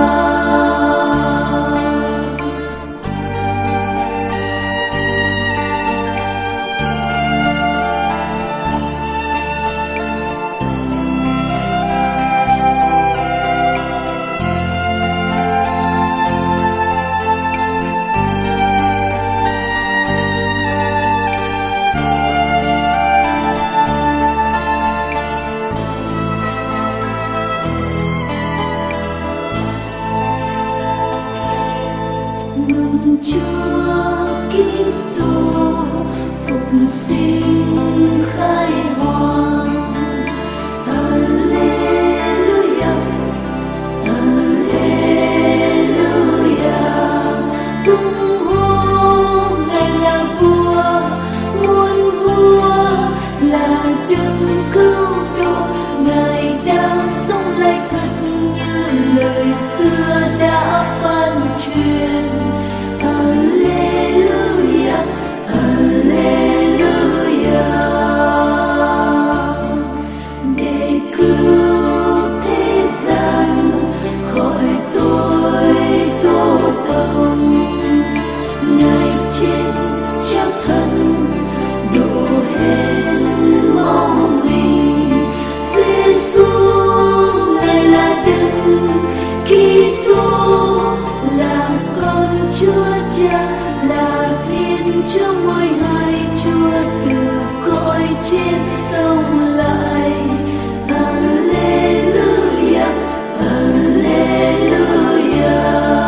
Mừng Chúa Kitô phục sinh khai hoàng. Hallelujah, Hallelujah, tung hô Ngài là vua, muôn vua là đấng cứu độ. Ngài đã sống lại thật như lời xưa đã phán truyền. Hallelujah, Hallelujah, để cứu thế gian khỏi tội tố tông. Ngài chết chấp thân đổ hết máu mình. Giê-xu Ngài là Đức Kitô, là con Chúa Cha, là Thiên Chúa ngôi hai Chúa từ cõi chết sống lại. Hallelujah, Hallelujah.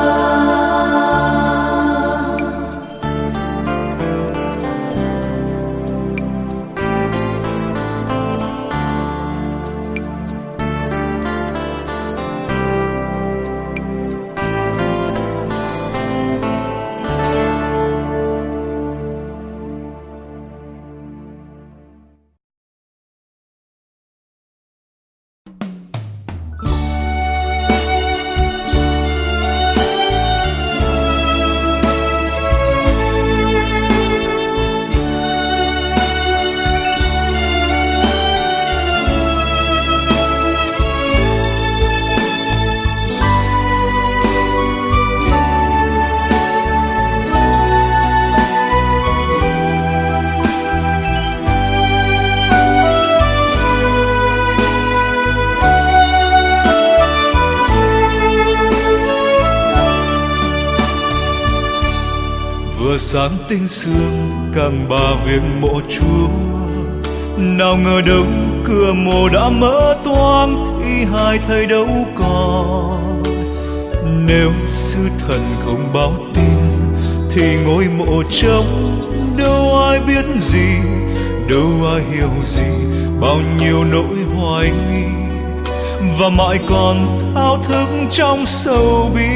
Vừa sáng tinh sương càng bà viếng mộ Chúa, nào ngờ đâu cửa mộ đã mở toang, thi hài thầy đâu còn. Nếu sư thần không báo tin thì ngôi mộ trống, đâu ai biết gì, đâu ai hiểu gì bao nhiêu nỗi hoài nghi, và mãi còn thao thức trong sầu bi.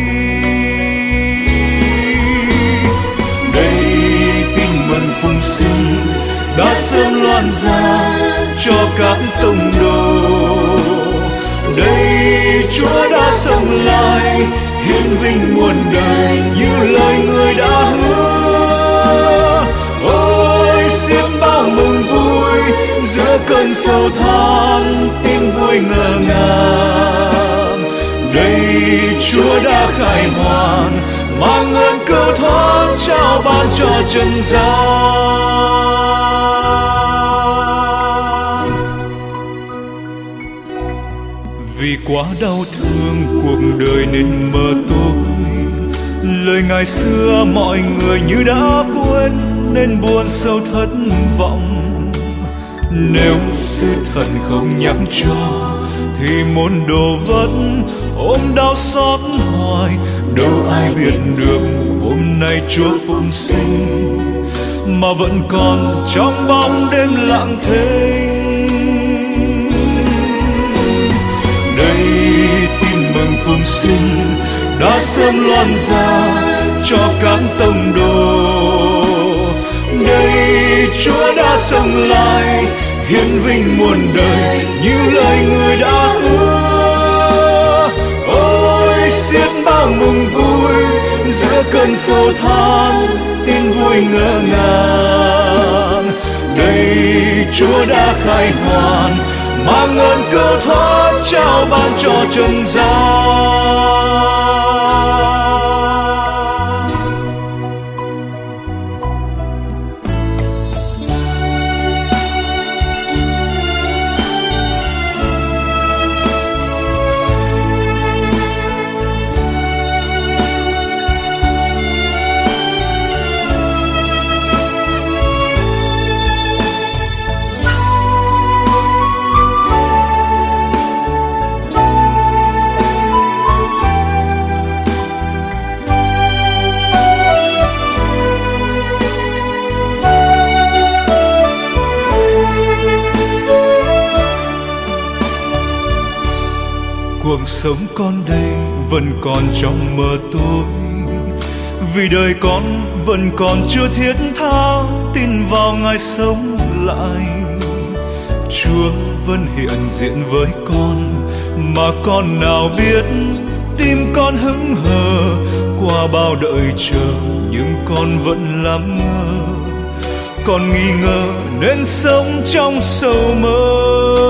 Đây tin mừng phụng sinh đã sớm loan ra cho các tông đồ. Đây Chúa đã sống lại hiển vinh muôn đời như lời Người đã hứa. Ôi xiết bao mừng vui giữa cơn sầu than, tin vui ngỡ ngàng. Đây Chúa đã khai hoàn mang ơn cứu thoát trao ban cho trần gian. Vì quá đau thương cuộc đời nên mờ tối, lời ngày xưa mọi người như đã quên nên buồn sâu thất vọng. Nếu sư thần không nhắc cho thì môn đồ vẫn ôm đau xót hoài. Đâu ai biết được hôm nay Chúa phụng sinh mà vẫn còn trong bóng đêm lặng thinh. Đây tin mừng phụng sinh đã sớm loan ra cho các tông đồ. Đây Chúa đã sống lại hiển vinh muôn đời như lời người đã hứa. Ôi xiết bao mừng vui giữa cơn sầu than, tin vui ngỡ ngàng. Đây Chúa đã khai hoàn mang ơn cứu thoát trao ban cho trần gian. Cuộc sống con đây vẫn còn trong mờ tối, vì đời con vẫn còn chưa thiết tha tin vào ngày sống lại. Chúa vẫn hiện diện với con mà con nào biết tim con hững hờ. Qua bao đợi chờ nhưng con vẫn lắm ngơ, con nghi ngờ nên sống trong sầu mơ.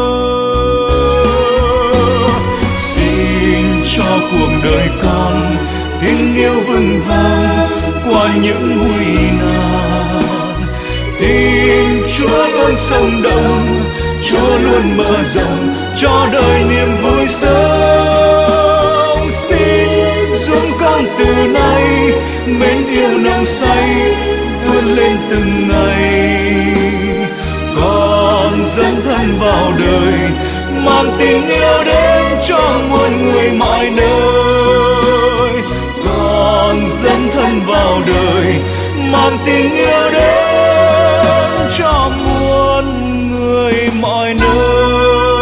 Cho cuộc đời con tình yêu vững vàng qua những nguy nan. Tin Chúa luôn sống động, Chúa luôn mở rộng cho đời niềm vui sống. Xin giúp con từ nay mến yêu nồng say vươn lên từng ngày. Con dấn thân vào đời mang tình yêu đến cho muôn người mọi nơi. Con dấn thân vào đời mang tình yêu đến cho muôn người mọi nơi.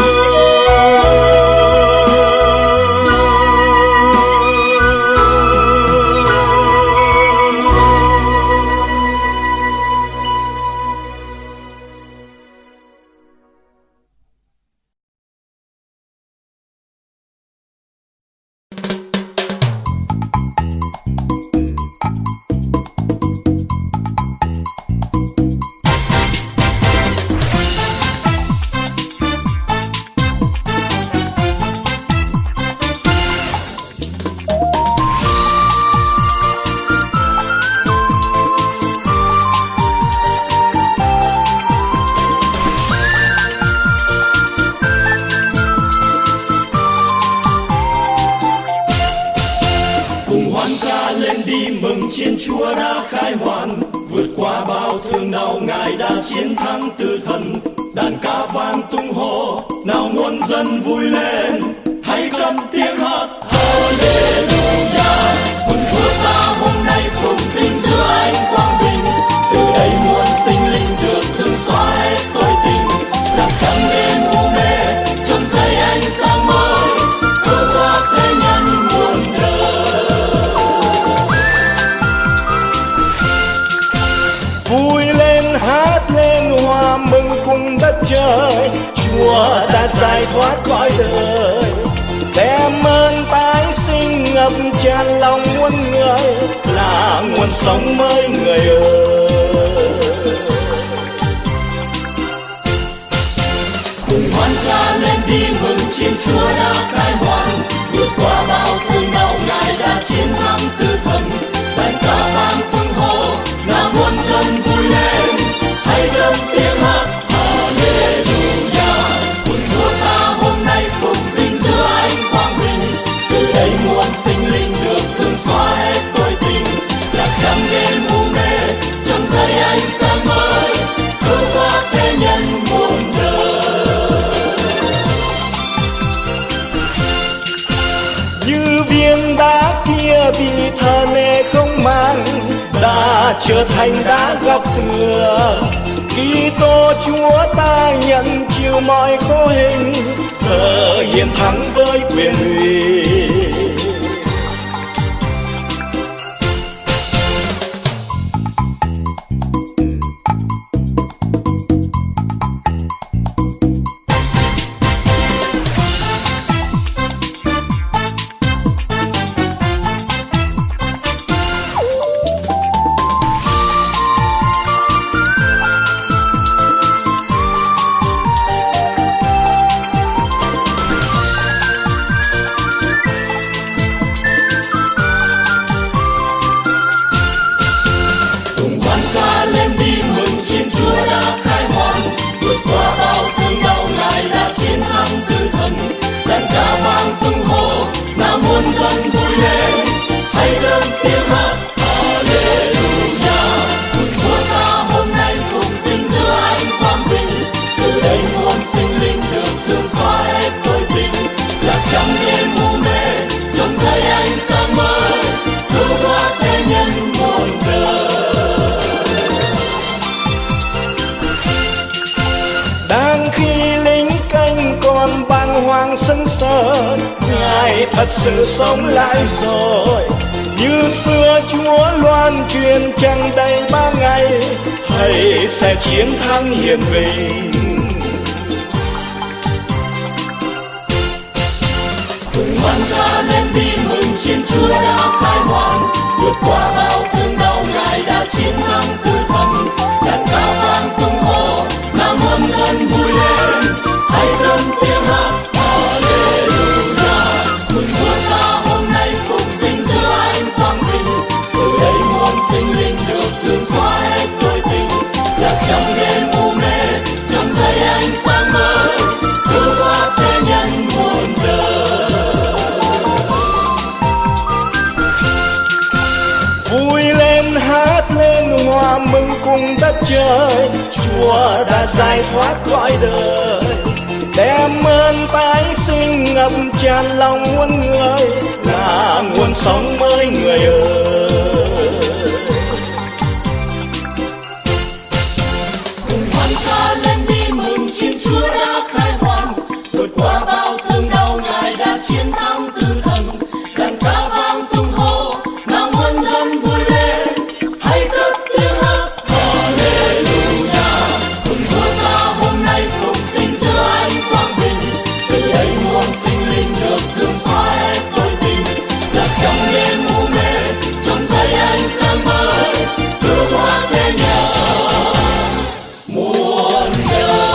Chúa đã khai hoàn, vượt qua bao thương đau Ngài đã chiến thắng tử thần. Đàn ca vang tung hô, nào muôn dân vui lên, hãy cất tiếng hát Hallelujah. Quân Chúa ta hôm nay phụng sinh giữa ánh quang vinh, từ đây muôn sinh linh được thương xóa hết tội tình, làm trắng đêm u mê trông thấy ánh sáng mới, cứu thoát thế nhân muôn đời. Vui lên hát lên hòa mừng cùng đất trời, Chúa đã giải thoát cõi đời. Đem ơn tái sinh ngập tràn lòng muôn người, là nguồn sống mới người ơi. Cùng hoan ca lên đi mừng chiến Chúa đã khai hoàn, vượt qua bao thương đau Ngài đã chiến thắng tử thần. Đàn ca vang tung hô, trở thành đá góc tựa. Kitô Chúa ta nhận chịu mọi khổ hình, giờ hiền thắng với quyền uy. Thật sự sống lại rồi, như xưa Chúa loan truyền chẳng đầy ba ngày, thầy sẽ chiến thắng hiền vinh. Cùng hoan ca lên đi mừng chiến Chúa đã khai hoang, vượt qua bao thương đau Ngài đã chiến thắng tử thần. Đàn ca vang tung hô, nào muôn dân vui lên, hãy cất tiếng hát. Sinh linh được thương xóa hết đôi tình, lạc trong đêm u mê trông thấy ánh sáng mới, cứu thoát thế nhân muôn đời. Vui lên hát lên hòa mừng cùng đất trời, Chúa đã giải thoát cõi đời, đem ơn tái sinh ngập tràn lòng muôn người, là nguồn sống mới người ơi. Chúa đã khai hoang, vượt qua bao thương đau Ngài đã chiến thắng tử thần. Đàn ca vang tung hô, nào muôn dân vui lên, hãy cất tiếng hát Hallelujah. Cùng Chúa ta hôm nay phục sinh giữa ánh quang vinh, từ đây muôn sinh linh được thương xóa hết tội tình. Lạc trong đêm u mê trông thấy ánh sáng mới, cứu thoát thế nhân muôn đời.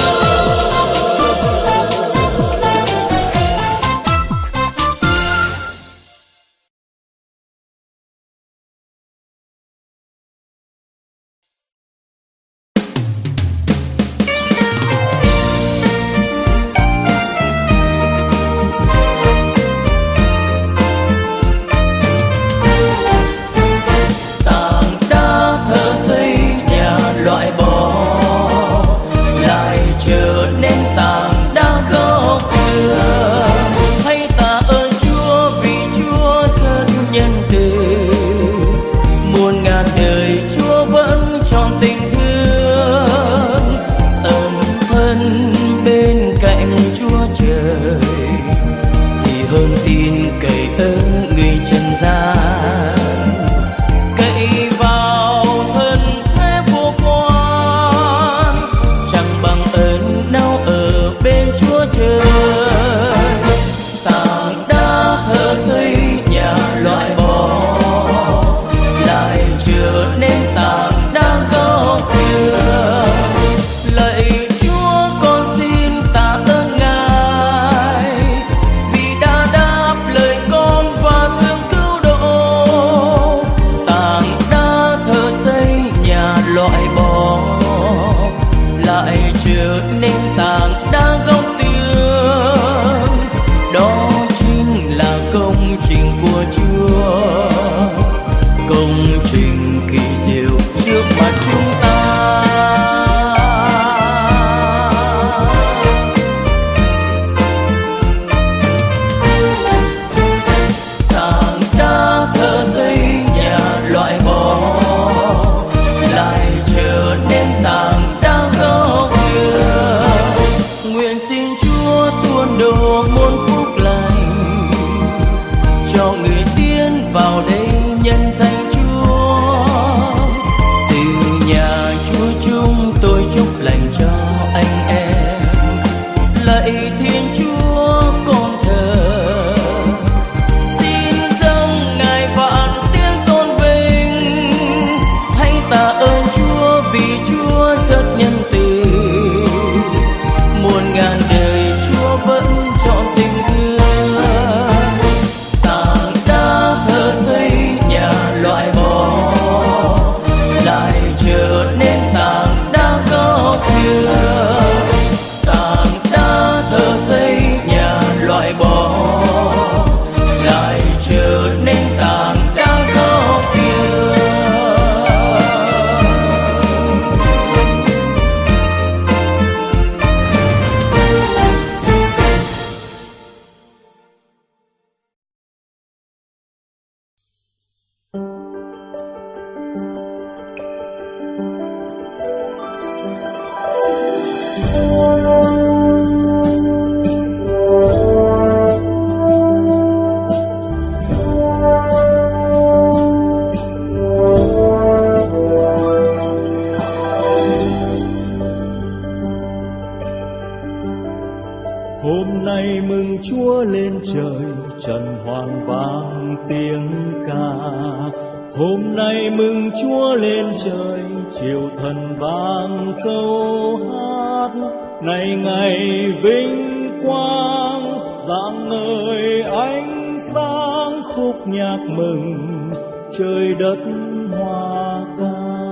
Hôm nay mừng Chúa lên trời, trần hoàn vang tiếng ca. Hôm nay mừng Chúa lên trời, triều thần vang câu hát. Này ngày vinh quang, rạng ngời ánh sáng, khúc nhạc mừng trời đất hoa ca.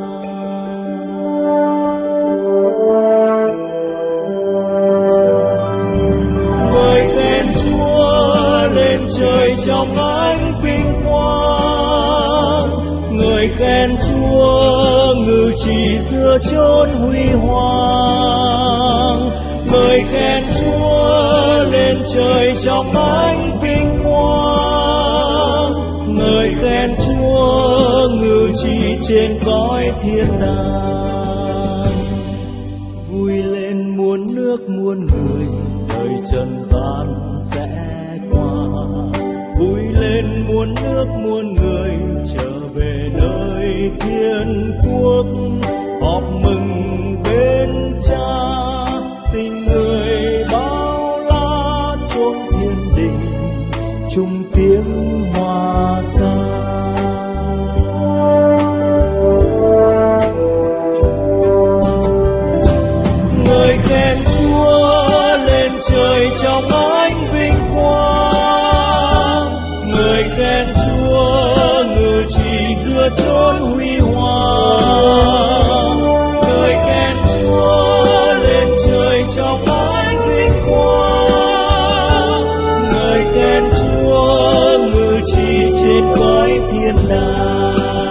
Ngợi khen Chúa lên trời trong ánh vinh quang, ngợi khen Chúa ngự trị giữa chốn huy hoàng, ngợi khen Chúa lên trời trong ánh vinh quang, ngợi khen Chúa ngự trị trên cõi thiên đàng. Vui lên muôn nước muôn người, đời trần gian sẽ qua. Vui lên muôn nước muôn người, trở về nơi thiên quốc. Họp mừng bên Cha, tình người bao la chốn thiên đình, chung tiếng hoa ca. Ngợi khen Chúa lên trời trong ánh vinh quang, ngợi khen Chúa ngự trị giữa chốn huy hoàng, ngợi khen Chúa lên trời trong ánh vinh quang, ngợi khen Chúa ngự trị trên cõi thiên đàng.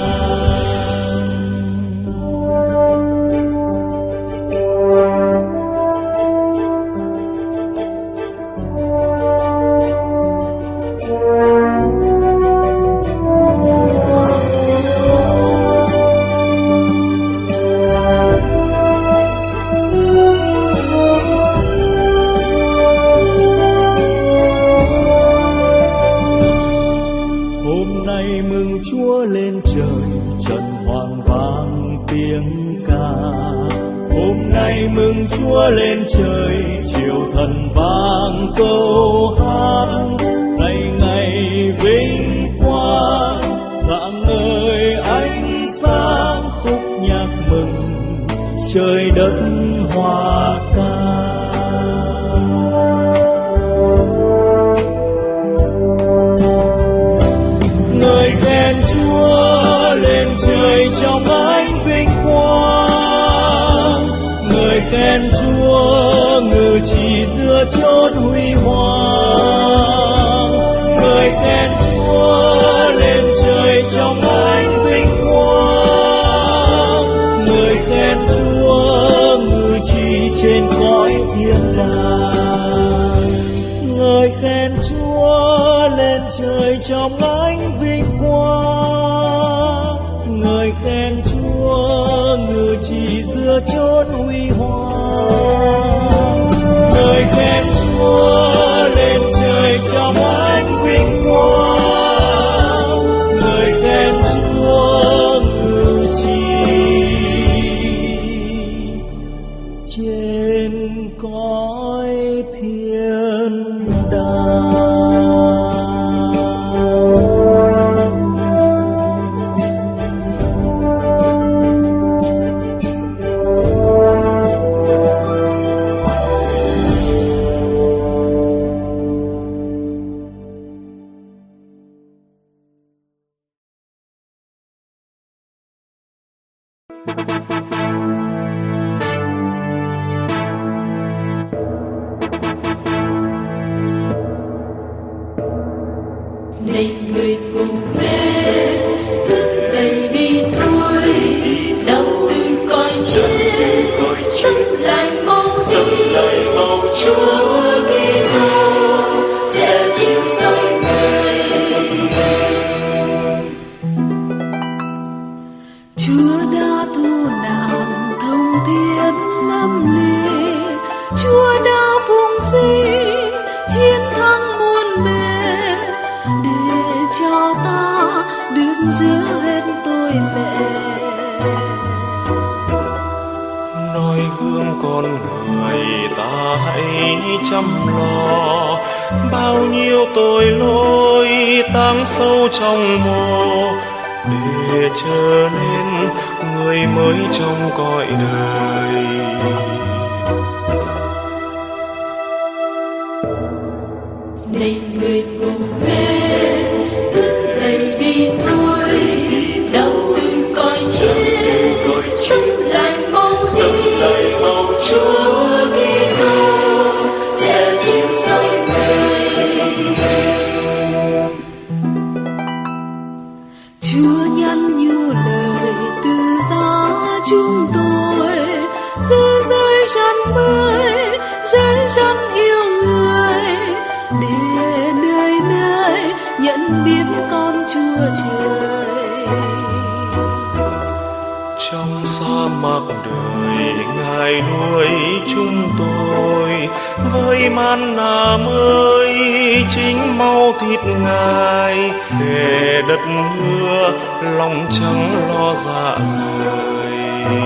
Chúa lên trời, trần hoàng vang tiếng ca. Hôm nay mừng Chúa lên trời, triều thần vang câu hát. Này ngày vinh quang, rạng ngời ánh sáng, khúc nhạc mừng trời đất hoa ca. Ngợi khen Chúa lên trời trong ánh vinh quang, ngợi khen Chúa ngự trị giữa chốn huy hoàng, ngợi khen Chúa lên trời trong ánh vinh quang, ngợi khen Chúa ngự trị trên cõi thiên đàng, ngợi khen Chúa lên trời trong ánh vinh quang, ngợi khen Chúa ngự trị giữa chốn huy hoàng, ngợi khen Chúa lên trời trong ánh vinh quang, ngợi khen Chúa ngự trị trên cõi thiên đàng. Này người cùng mê thức dậy đi thôi, đau từ cõi trên sống lại mong gì Chúa Kitô sẽ chiếu soi người. Chúa đã thu nạn thông thiên lâm ly, Chúa đã phụng sinh chiến thắng muôn bề, để cho ta đứng giữa hết tôi lệ. Nói thương con người ta hãy chăm lo, bao nhiêu tội lỗi táng sâu trong mồ để trở nên người mới trong cõi đời. Này người mù mê, thức dậy đi thôi, đau từ cõi chết, chung lại mong gì Chúa Kitô sẽ chiếu soi người. Chúa nhắn nhủ lời từ giá chúng tôi, giữ giới răn mới, giới răn yêu người, để nơi nơi nhận biết con Chúa trời. Trong sa mạc đời Ngài nuôi chúng tôi với manna mới, chính máu thịt Ngài để đất hứa lòng chẳng lo dạ dày.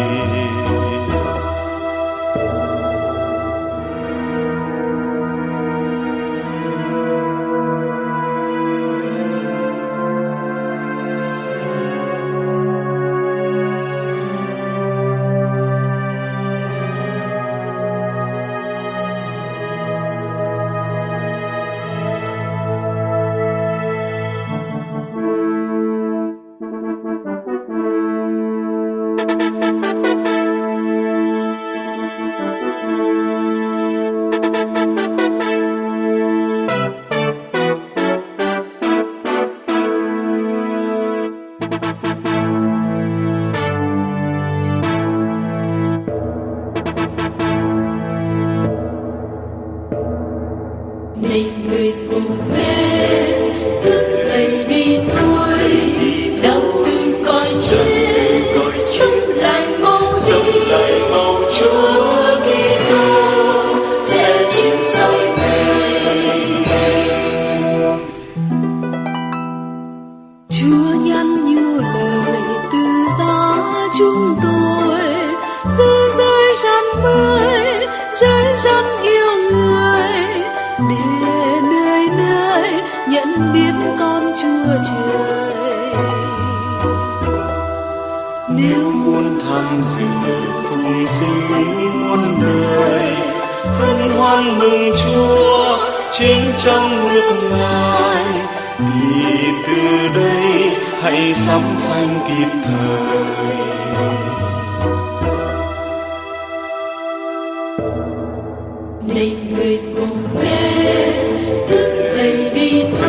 Này người mù mê, thức dậy đi thôi, đau từ cõi chết, chung lại mong gì Chúa Kitô sẽ chiếu soi người. Chúa nhắn nhủ lời từ giá chúng tôi, giữ giới răn mới, giới răn yêu người, để nơi nơi nhận biết con Chúa trời. Nếu muốn tham dự phụng sinh muôn đời, hân hoan mừng Chúa chính trong nước Ngài, thì từ đây hãy sắm sanh kịp thời. Này người mù mê, thức dậy đi thôi.